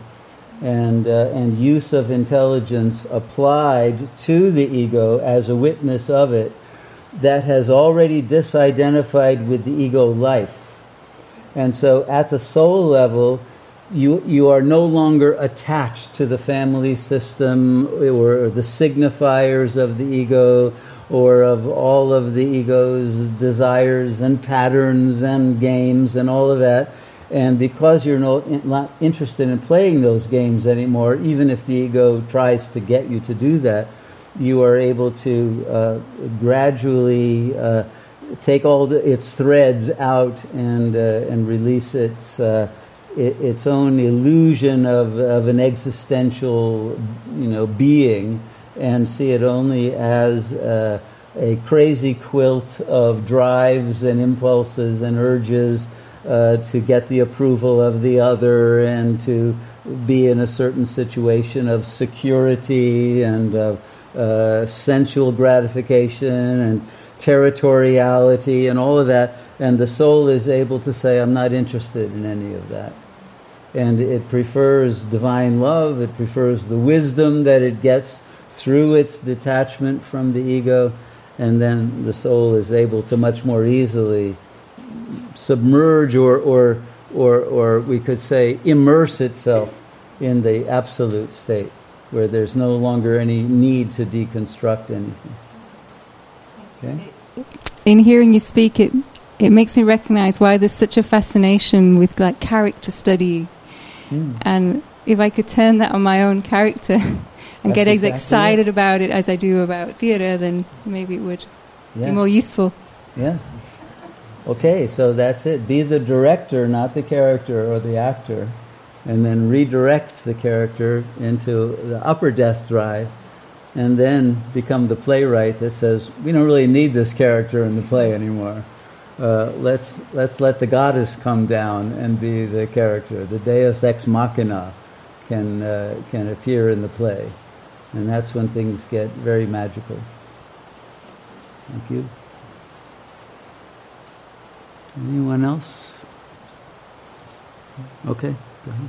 and use of intelligence applied to the ego as a witness of it that has already disidentified with the ego life. And so at the soul level, you are no longer attached to the family system or the signifiers of the ego or of all of the ego's desires and patterns and games and all of that. And because you're not interested in playing those games anymore, even if the ego tries to get you to do that, you are able to gradually take all its threads out and release its own illusion of an existential, being, and see it only as a crazy quilt of drives and impulses and urges to get the approval of the other and to be in a certain situation of security and of sensual gratification and territoriality and all of that. And the soul is able to say, I'm not interested in any of that. And it prefers divine love, it prefers the wisdom that it gets through its detachment from the ego, and then the soul is able to much more easily submerge or we could say immerse itself in the absolute state, where there's no longer any need to deconstruct anything. Okay? In hearing you speak, it makes me recognize why there's such a fascination with character study. And if I could turn that on my own character and get as excited about it as I do about theater, then maybe it would be more useful. Yes. Okay, so that's it. Be the director, not the character or the actor, and then redirect the character into the upper death drive, and then become the playwright that says, we don't really need this character in the play anymore. Let's let the goddess come down and be the character. The Deus ex machina can appear in the play, and that's when things get very magical. Thank you. Anyone else? Okay, go ahead.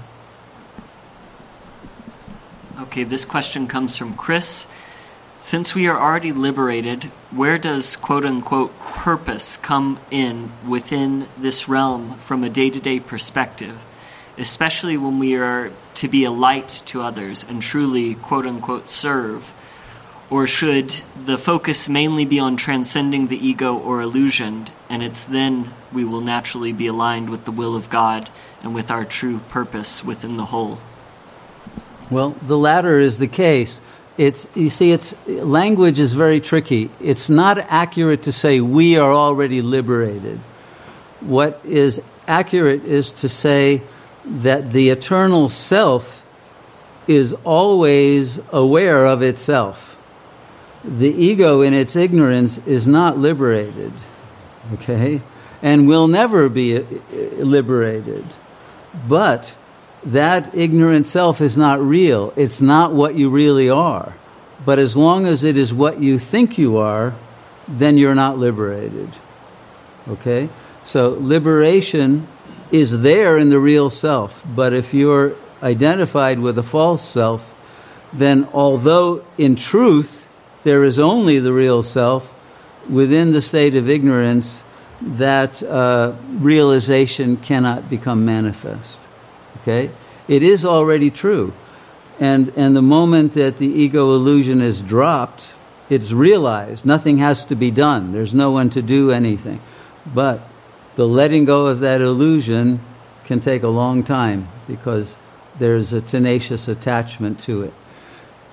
Okay, this question comes from Chris. Since we are already liberated, where does quote-unquote purpose come in within this realm from a day-to-day perspective, especially when we are to be a light to others and truly quote-unquote serve? Or should the focus mainly be on transcending the ego or illusion, and it's then we will naturally be aligned with the will of God and with our true purpose within the whole? Well, the latter is the case. Language is very tricky. It's not accurate to say we are already liberated. What is accurate is to say that the eternal self is always aware of itself. The ego in its ignorance is not liberated, okay, and will never be liberated. But that ignorant self is not real. It's not what you really are. But as long as it is what you think you are, then you're not liberated. Okay? So liberation is there in the real self. But if you're identified with a false self, then although in truth there is only the real self, within the state of ignorance, that realization cannot become manifest. Okay? It is already true. And the moment that the ego illusion is dropped, it's realized. Nothing has to be done. There's no one to do anything. But the letting go of that illusion can take a long time because there's a tenacious attachment to it.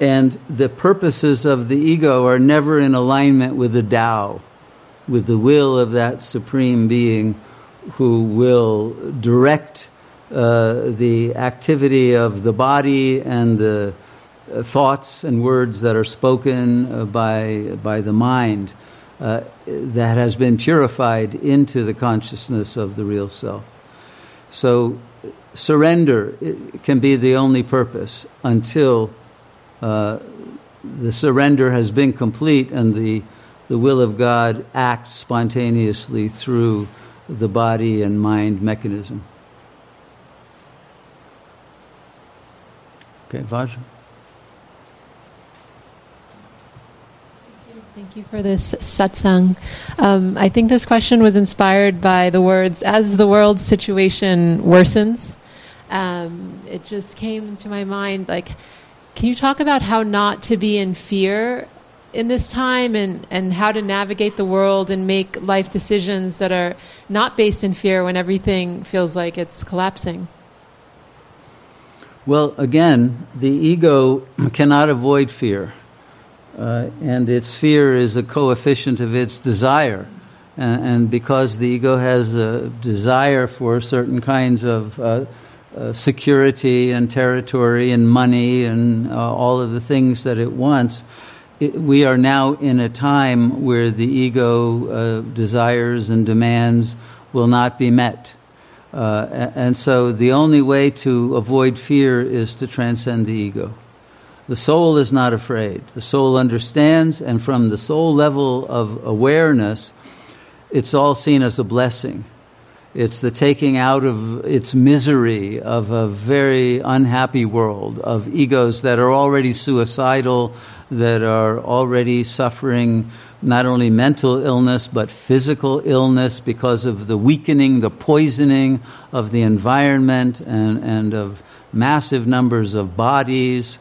And the purposes of the ego are never in alignment with the Tao, with the will of that Supreme Being who will direct the activity of the body and the thoughts and words that are spoken by the mind that has been purified into the consciousness of the real self. So surrender can be the only purpose until the surrender has been complete and the will of God acts spontaneously through the body and mind mechanism. Okay, Vajra. Thank you for this satsang. I think this question was inspired by the words, as the world's situation worsens. It just came into my mind, like, can you talk about how not to be in fear in this time and how to navigate the world and make life decisions that are not based in fear when everything feels like it's collapsing? Well, again, the ego cannot avoid fear. And its fear is a coefficient of its desire. And because the ego has a desire for certain kinds of security and territory and money and all of the things that it wants, we are now in a time where the ego desires and demands will not be met. And so the only way to avoid fear is to transcend the ego. The soul is not afraid. The soul understands, and from the soul level of awareness, it's all seen as a blessing. It's the taking out of its misery of a very unhappy world, of egos that are already suicidal, that are already suffering not only mental illness but physical illness because of the weakening, the poisoning of the environment and of massive numbers of bodies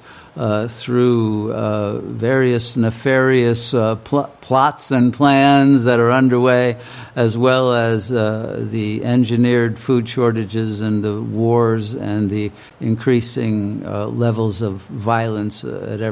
through various nefarious plots and plans that are underway, as well as the engineered food shortages and the wars and the increasing levels of violence of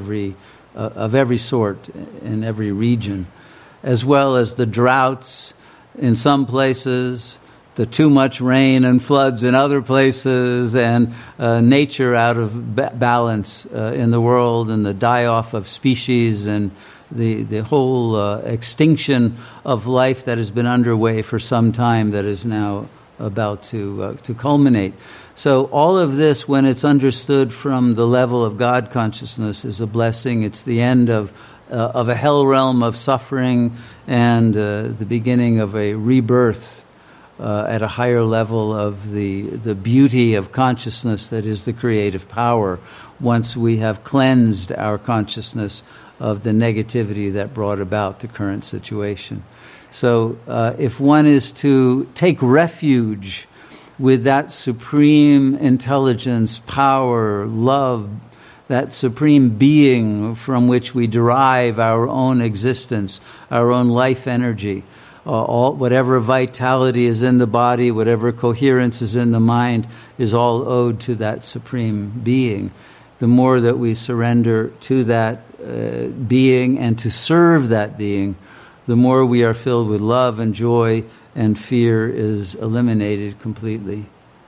every sort in every region, as well as the droughts in some places, the too much rain and floods in other places, and nature out of balance in the world, and the die-off of species, and the whole extinction of life that has been underway for some time that is now about to culminate. So all of this, when it's understood from the level of God consciousness, is a blessing. It's the end of a hell realm of suffering and the beginning of a rebirth at a higher level of the beauty of consciousness that is the creative power, once we have cleansed our consciousness of the negativity that brought about the current situation. So if one is to take refuge with that supreme intelligence, power, love, that supreme being from which we derive our own existence, our own life energy, whatever vitality is in the body, whatever coherence is in the mind, is all owed to that supreme being. The more that we surrender to that being and to serve that being, the more we are filled with love and joy, and fear is eliminated completely.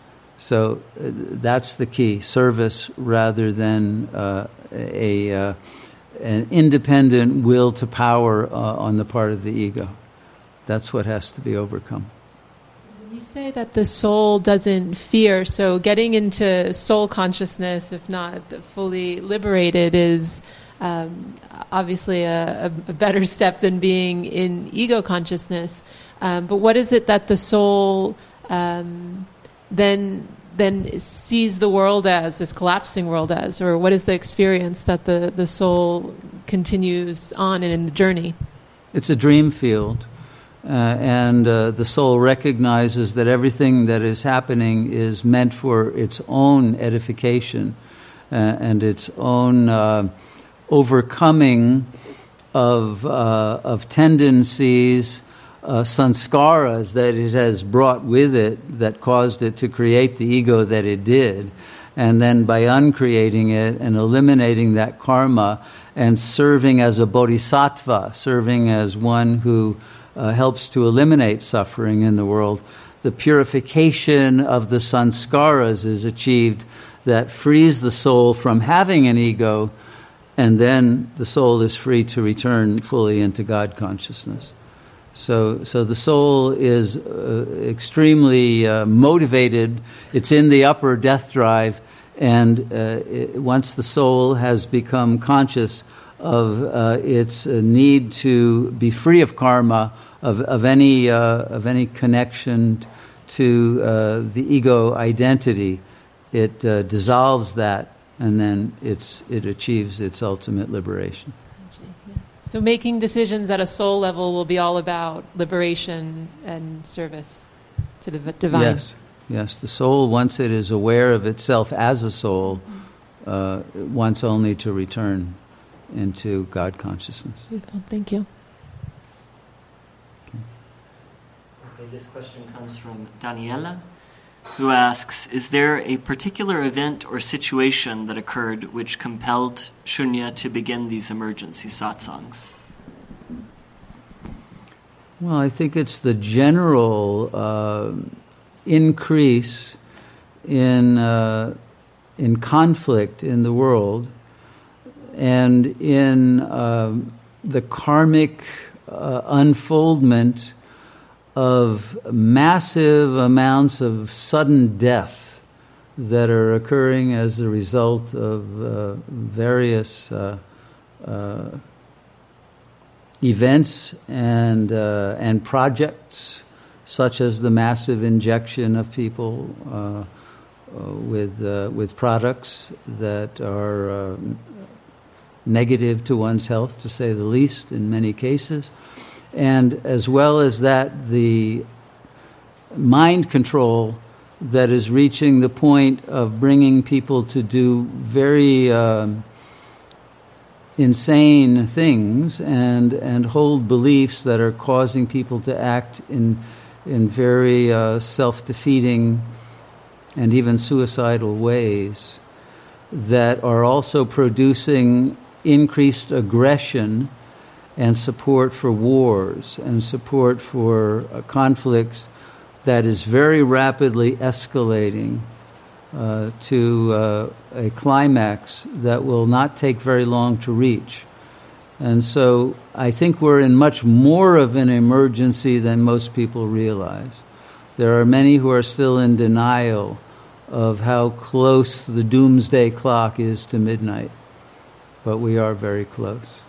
So that's the key: service rather than an independent will to power on the part of the ego. That's what has to be overcome. You say that the soul doesn't fear, so getting into soul consciousness, if not fully liberated, is obviously a better step than being in ego consciousness. But what is it that the soul then sees the world as, this collapsing world as, or what is the experience that the soul continues on in the journey? It's a dream field. And the soul recognizes that everything that is happening is meant for its own edification and its own overcoming of tendencies, sanskaras that it has brought with it that caused it to create the ego that it did. and then by uncreating it and eliminating that karma and serving as a bodhisattva, serving as one who helps to eliminate suffering in the world, the purification of the sanskaras is achieved that frees the soul from having an ego, and then the soul is free to return fully into God consciousness. So the soul is extremely motivated. It's in the upper death drive, and once the soul has become conscious of its need to be free of karma, of any connection to the ego identity, it dissolves that, and then it achieves its ultimate liberation. So making decisions at a soul level will be all about liberation and service to the divine. Yes. The soul, once it is aware of itself as a soul, wants only to return into God consciousness. Beautiful. Thank you. Okay, this question comes from Daniela, who asks, is there a particular event or situation that occurred which compelled Shunya to begin these emergency satsangs? Well, I think it's the general increase in conflict in the world, and in the karmic unfoldment of massive amounts of sudden death that are occurring as a result of various events and projects, such as the massive injection of people with products that are negative to one's health, to say the least, in many cases. And as well as that, the mind control that is reaching the point of bringing people to do very insane things and hold beliefs that are causing people to act in very self-defeating and even suicidal ways, that are also producing increased aggression and support for wars and support for conflicts that is very rapidly escalating to a climax that will not take very long to reach. And so I think we're in much more of an emergency than most people realize. There are many who are still in denial of how close the doomsday clock is to midnight, but we are very close.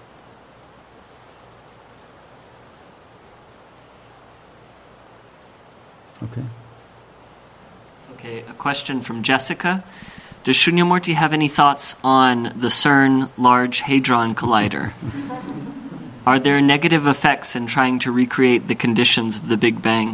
Okay, a question from Jessica. Does Shunyamurti have any thoughts on the CERN Large Hadron Collider? Are there negative effects in trying to recreate the conditions of the Big Bang?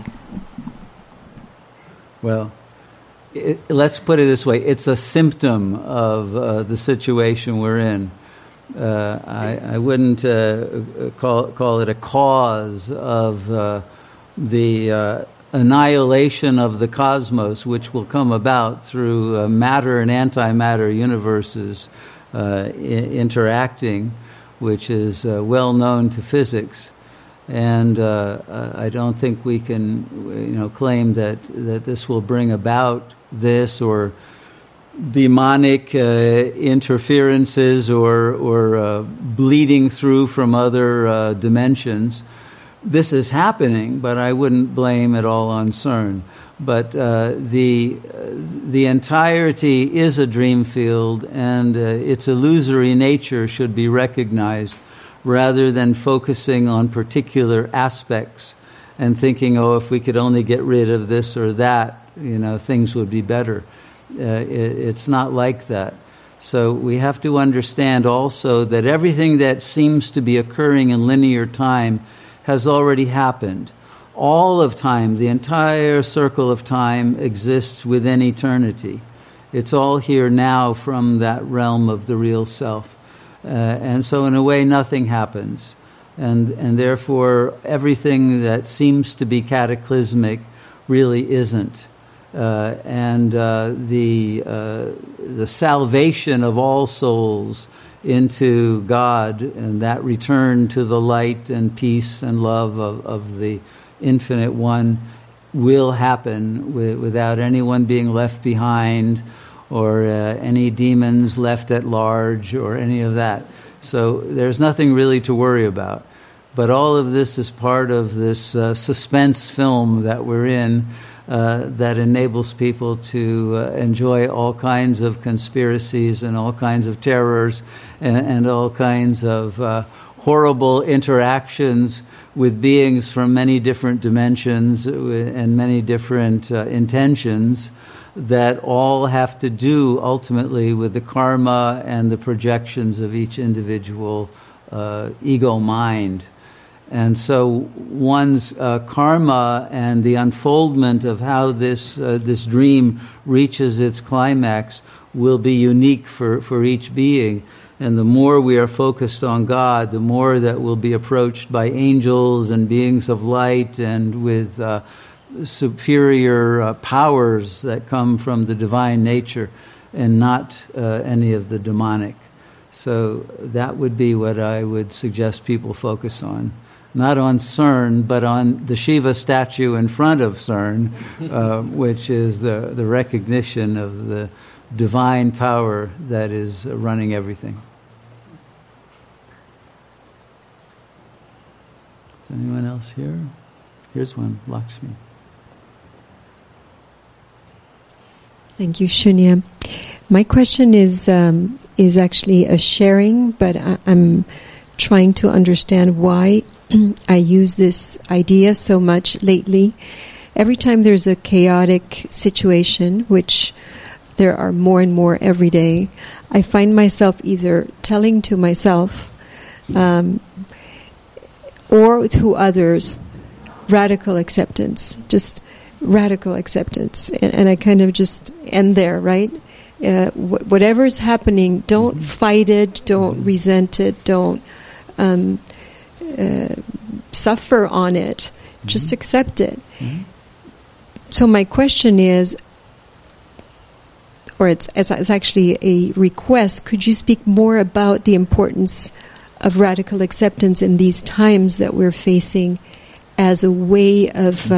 Well, let's put it this way. It's a symptom of the situation we're in. I wouldn't call it a cause of the annihilation of the cosmos, which will come about through matter and antimatter universes interacting, which is well known to physics. And I don't think we can, claim that this will bring about this or demonic interferences or bleeding through from other dimensions. This is happening, but I wouldn't blame it all on CERN. But the entirety is a dream field, and its illusory nature should be recognized, rather than focusing on particular aspects and thinking, if we could only get rid of this or that, things would be better. It's not like that. So we have to understand also that everything that seems to be occurring in linear time has already happened. All of time, the entire circle of time, exists within eternity. It's all here now from that realm of the real self. And so in a way, nothing happens. And therefore, everything that seems to be cataclysmic really isn't. and the salvation of all souls into God, and that return to the light and peace and love of the Infinite One will happen without anyone being left behind, or any demons left at large, or any of that. So there's nothing really to worry about. But all of this is part of this suspense film that we're in, that enables people to enjoy all kinds of conspiracies and all kinds of terrors and all kinds of horrible interactions with beings from many different dimensions and many different intentions, that all have to do ultimately with the karma and the projections of each individual ego mind. And so one's karma and the unfoldment of how this dream reaches its climax will be unique for each being. And the more we are focused on God, the more that we'll be approached by angels and beings of light and with superior powers that come from the divine nature and not any of the demonic. So that would be what I would suggest people focus on. Not on CERN, but on the Shiva statue in front of CERN, which is the recognition of the divine power that is running everything. Is anyone else here? Here's one, Lakshmi. Thank you, Shunya. My question is actually a sharing, but I'm trying to understand why I use this idea so much lately. Every time there's a chaotic situation, which there are more and more every day, I find myself either telling to myself or to others, radical acceptance, just radical acceptance. And I kind of just end there, right? Whatever's happening, don't fight it, don't resent it, don't suffer on it, just accept it. So my question is, or it's actually a request, could you speak more about the importance of radical acceptance in these times that we're facing as a way of,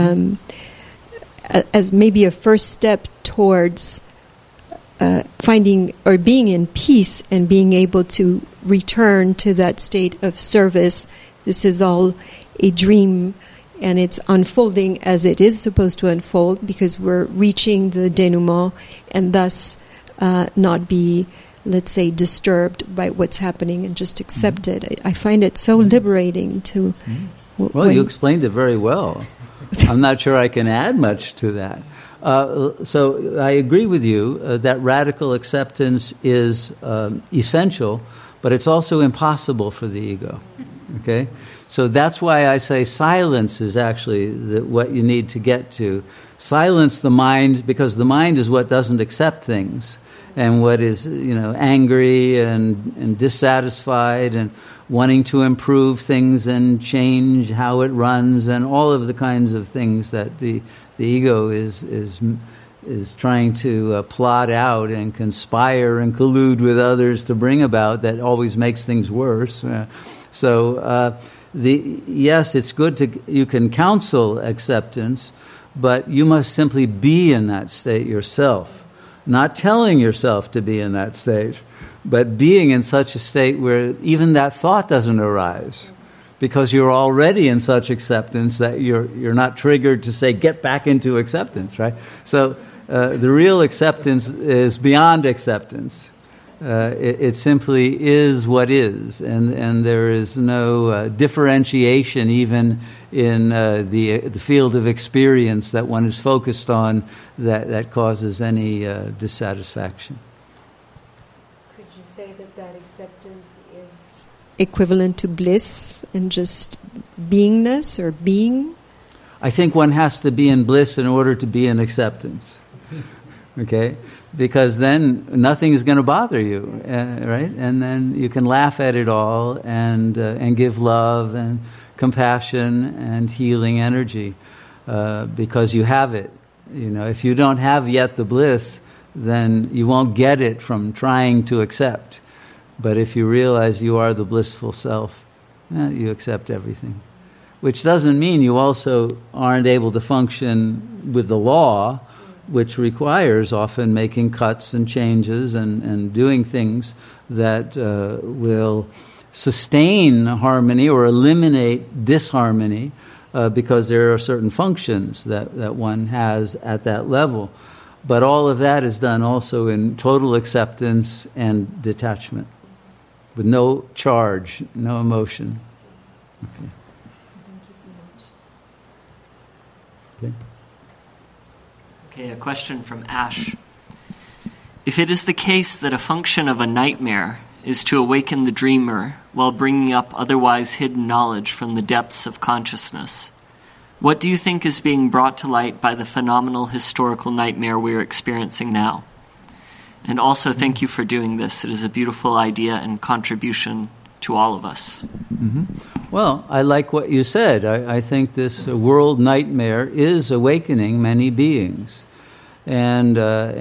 as maybe a first step towards finding or being in peace and being able to return to that state of service. This is all a dream, and it's unfolding as it is supposed to unfold, because we're reaching the denouement and thus not be, let's say, disturbed by what's happening and just accept it. I find it so liberating to... Well, you explained it very well. I'm not sure I can add much to that. So I agree with you that radical acceptance is essential, but it's also impossible for the ego. Okay? So that's why I say silence is actually what you need to get to. Silence the mind, because the mind is what doesn't accept things, and what is, angry and dissatisfied and wanting to improve things and change how it runs, and all of the kinds of things that the ego is trying to plot out and conspire and collude with others to bring about, that always makes things worse. Yes, it's good you can counsel acceptance, but you must simply be in that state yourself. Not telling yourself to be in that state, but being in such a state where even that thought doesn't arise, because you're already in such acceptance that you're not triggered to say, get back into acceptance, right? So the real acceptance is beyond acceptance. It simply is what is, and there is no differentiation even in the field of experience that one is focused on that causes any dissatisfaction. Could you say that acceptance is equivalent to bliss and just beingness or being? I think one has to be in bliss in order to be in acceptance. Okay? Because then nothing is going to bother you, right? And then you can laugh at it all and give love and compassion and healing energy because you have it. If you don't have yet the bliss, then you won't get it from trying to accept. But if you realize you are the blissful self, you accept everything. Which doesn't mean you also aren't able to function with the law, which requires often making cuts and changes and doing things that will sustain harmony or eliminate disharmony, because there are certain functions that one has at that level. But all of that is done also in total acceptance and detachment, with no charge, no emotion. Okay. Thank you so much. Okay. Okay, a question from Ash. If it is the case that a function of a nightmare is to awaken the dreamer while bringing up otherwise hidden knowledge from the depths of consciousness, what do you think is being brought to light by the phenomenal historical nightmare we are experiencing now? And also, thank you for doing this. It is a beautiful idea and contribution to all of us. Mm-hmm. Well, I like what you said. I think this world nightmare is awakening many beings and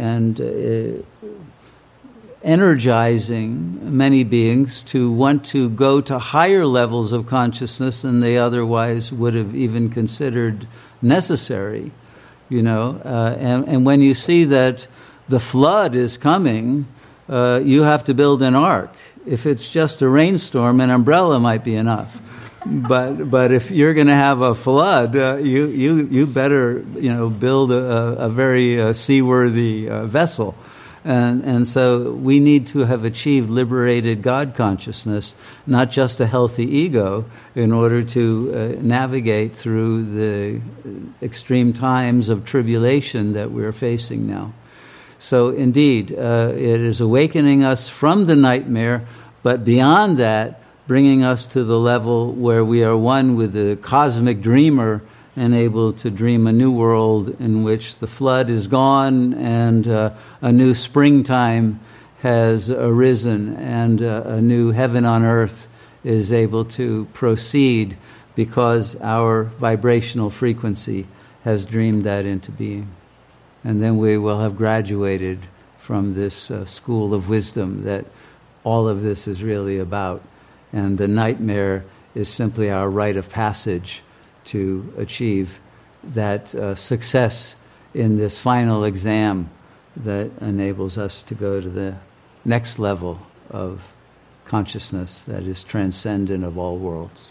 energizing many beings to want to go to higher levels of consciousness than they otherwise would have even considered necessary. And when you see that the flood is coming, you have to build an ark. If it's just a rainstorm, an umbrella might be enough. But if you're going to have a flood, you better build a very seaworthy vessel. And so we need to have achieved liberated God consciousness, not just a healthy ego, in order to navigate through the extreme times of tribulation that we're facing now. So indeed, it is awakening us from the nightmare, but beyond that, bringing us to the level where we are one with the cosmic dreamer and able to dream a new world in which the flood is gone and a new springtime has arisen and a new heaven on earth is able to proceed because our vibrational frequency has dreamed that into being. And then we will have graduated from this school of wisdom that all of this is really about. And the nightmare is simply our rite of passage to achieve that success in this final exam that enables us to go to the next level of consciousness that is transcendent of all worlds.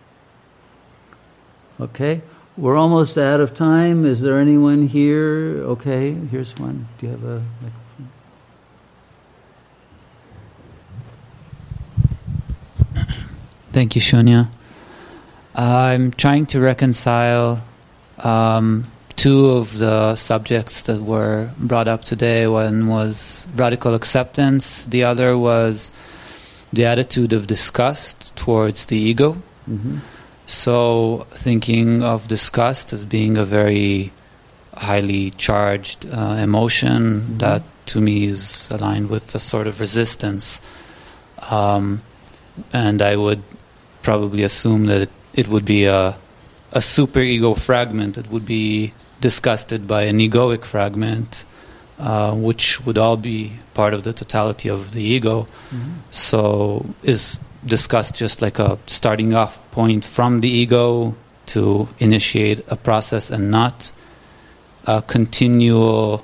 Okay, we're almost out of time. Is there anyone here? Okay, here's one. Do you have a microphone? Thank you, Shunya. I'm trying to reconcile two of the subjects that were brought up today. One was radical acceptance. The other was the attitude of disgust towards the ego. Mm-hmm. So thinking of disgust as being a very highly charged emotion, mm-hmm. that to me is aligned with a sort of resistance. And I would probably assume that it would be a super-ego fragment that would be disgusted by an egoic fragment, which would all be part of the totality of the ego. Mm-hmm. So is disgust just like a starting off point from the ego to initiate a process and not a continual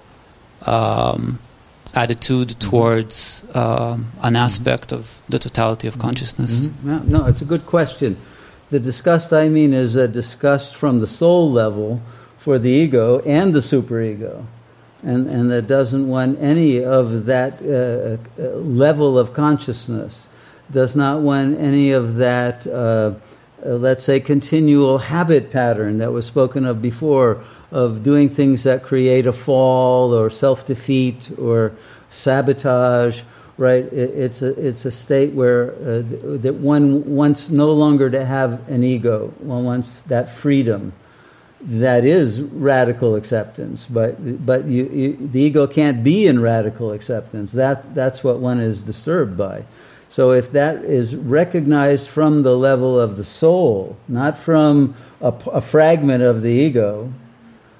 attitude mm-hmm. towards an aspect mm-hmm. of the totality of consciousness? Mm-hmm. No, it's a good question. The disgust, I mean, is a disgust from the soul level for the ego and the superego. And that doesn't want any of that level of consciousness, does not want any of that, let's say, continual habit pattern that was spoken of before, of doing things that create a fall or self-defeat or sabotage. Right, it's a state where that one wants no longer to have an ego. One wants that freedom. That is radical acceptance. But the ego can't be in radical acceptance. That's what one is disturbed by. So if that is recognized from the level of the soul, not from a fragment of the ego,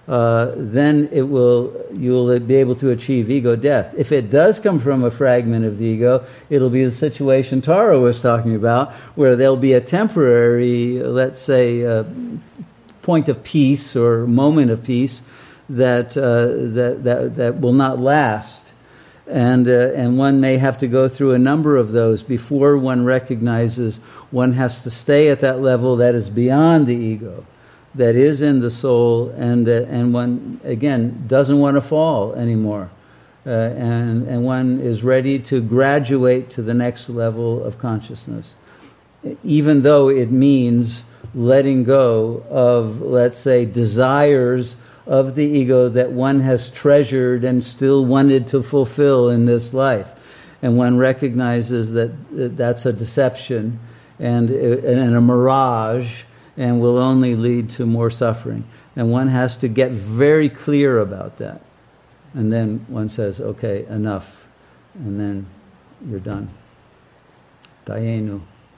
then you'll be able to achieve ego death. If it does come from a fragment of the ego, it'll be the situation Taro was talking about, where there'll be a temporary, let's say, point of peace or moment of peace that will not last. And one may have to go through a number of those before one recognizes one has to stay at that level that is beyond the ego, that is in the soul, and one, again, doesn't want to fall anymore. And one is ready to graduate to the next level of consciousness, even though it means letting go of, let's say, desires of the ego that one has treasured and still wanted to fulfill in this life. And one recognizes that that's a deception and a mirage, and will only lead to more suffering. And one has to get very clear about that. And then one says, okay, enough. And then you're done. Dayenu.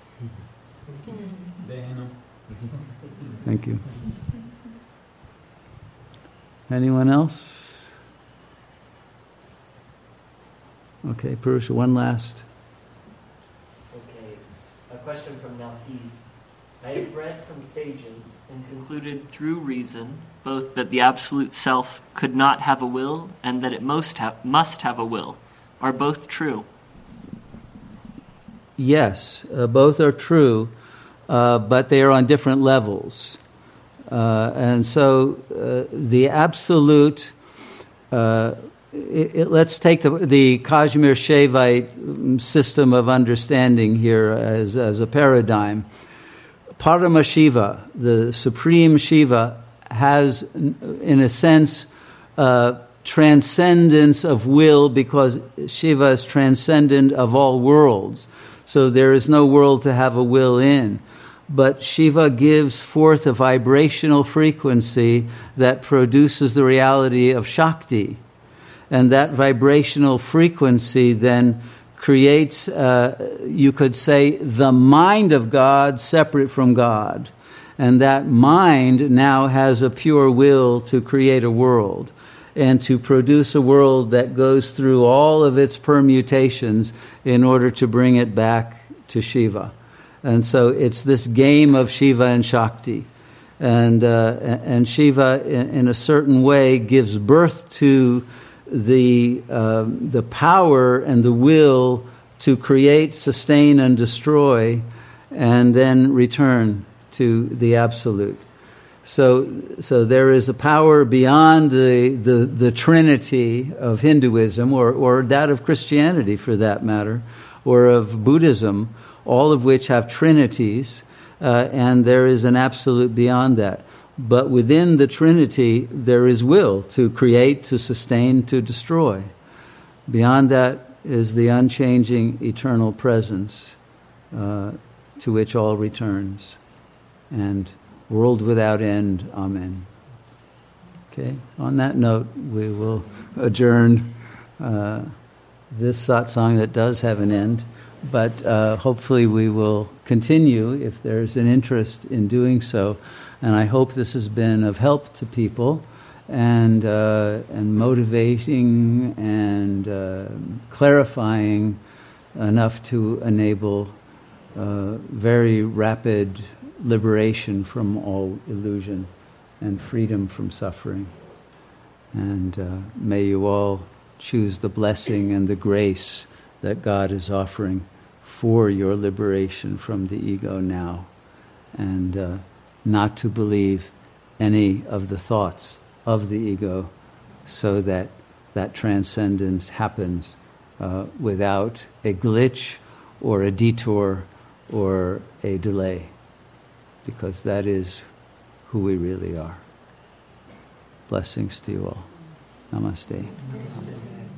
Thank you. Anyone else? Okay, Purusha, one last. Okay, a question from Nalfiz. I have read from sages and concluded through reason both that the Absolute Self could not have a will and that it must have a will. Are both true? Yes, both are true, but they are on different levels. And so the Absolute, let's take the Kashmir Shaivite system of understanding here as a paradigm. Paramashiva, the Supreme Shiva, has, in a sense, transcendence of will, because Shiva is transcendent of all worlds. So there is no world to have a will in. But Shiva gives forth a vibrational frequency that produces the reality of Shakti. And that vibrational frequency then creates, you could say, the mind of God separate from God. And that mind now has a pure will to create a world and to produce a world that goes through all of its permutations in order to bring it back to Shiva. And so it's this game of Shiva and Shakti. And Shiva, in a certain way, gives birth to the power and the will to create, sustain, and destroy, and then return to the Absolute. So there is a power beyond the Trinity of Hinduism, or that of Christianity for that matter, or of Buddhism, all of which have trinities, and there is an absolute beyond that. But within the Trinity, there is will to create, to sustain, to destroy. Beyond that is the unchanging eternal presence to which all returns. And world without end. Amen. Okay, on that note, we will adjourn this satsang that does have an end. But hopefully we will continue if there's an interest in doing so. And I hope this has been of help to people and motivating and clarifying enough to enable very rapid liberation from all illusion and freedom from suffering. And may you all choose the blessing and the grace that God is offering for your liberation from the ego now, and not to believe any of the thoughts of the ego, so that that transcendence happens without a glitch or a detour or a delay, because that is who we really are. Blessings to you all. Namaste.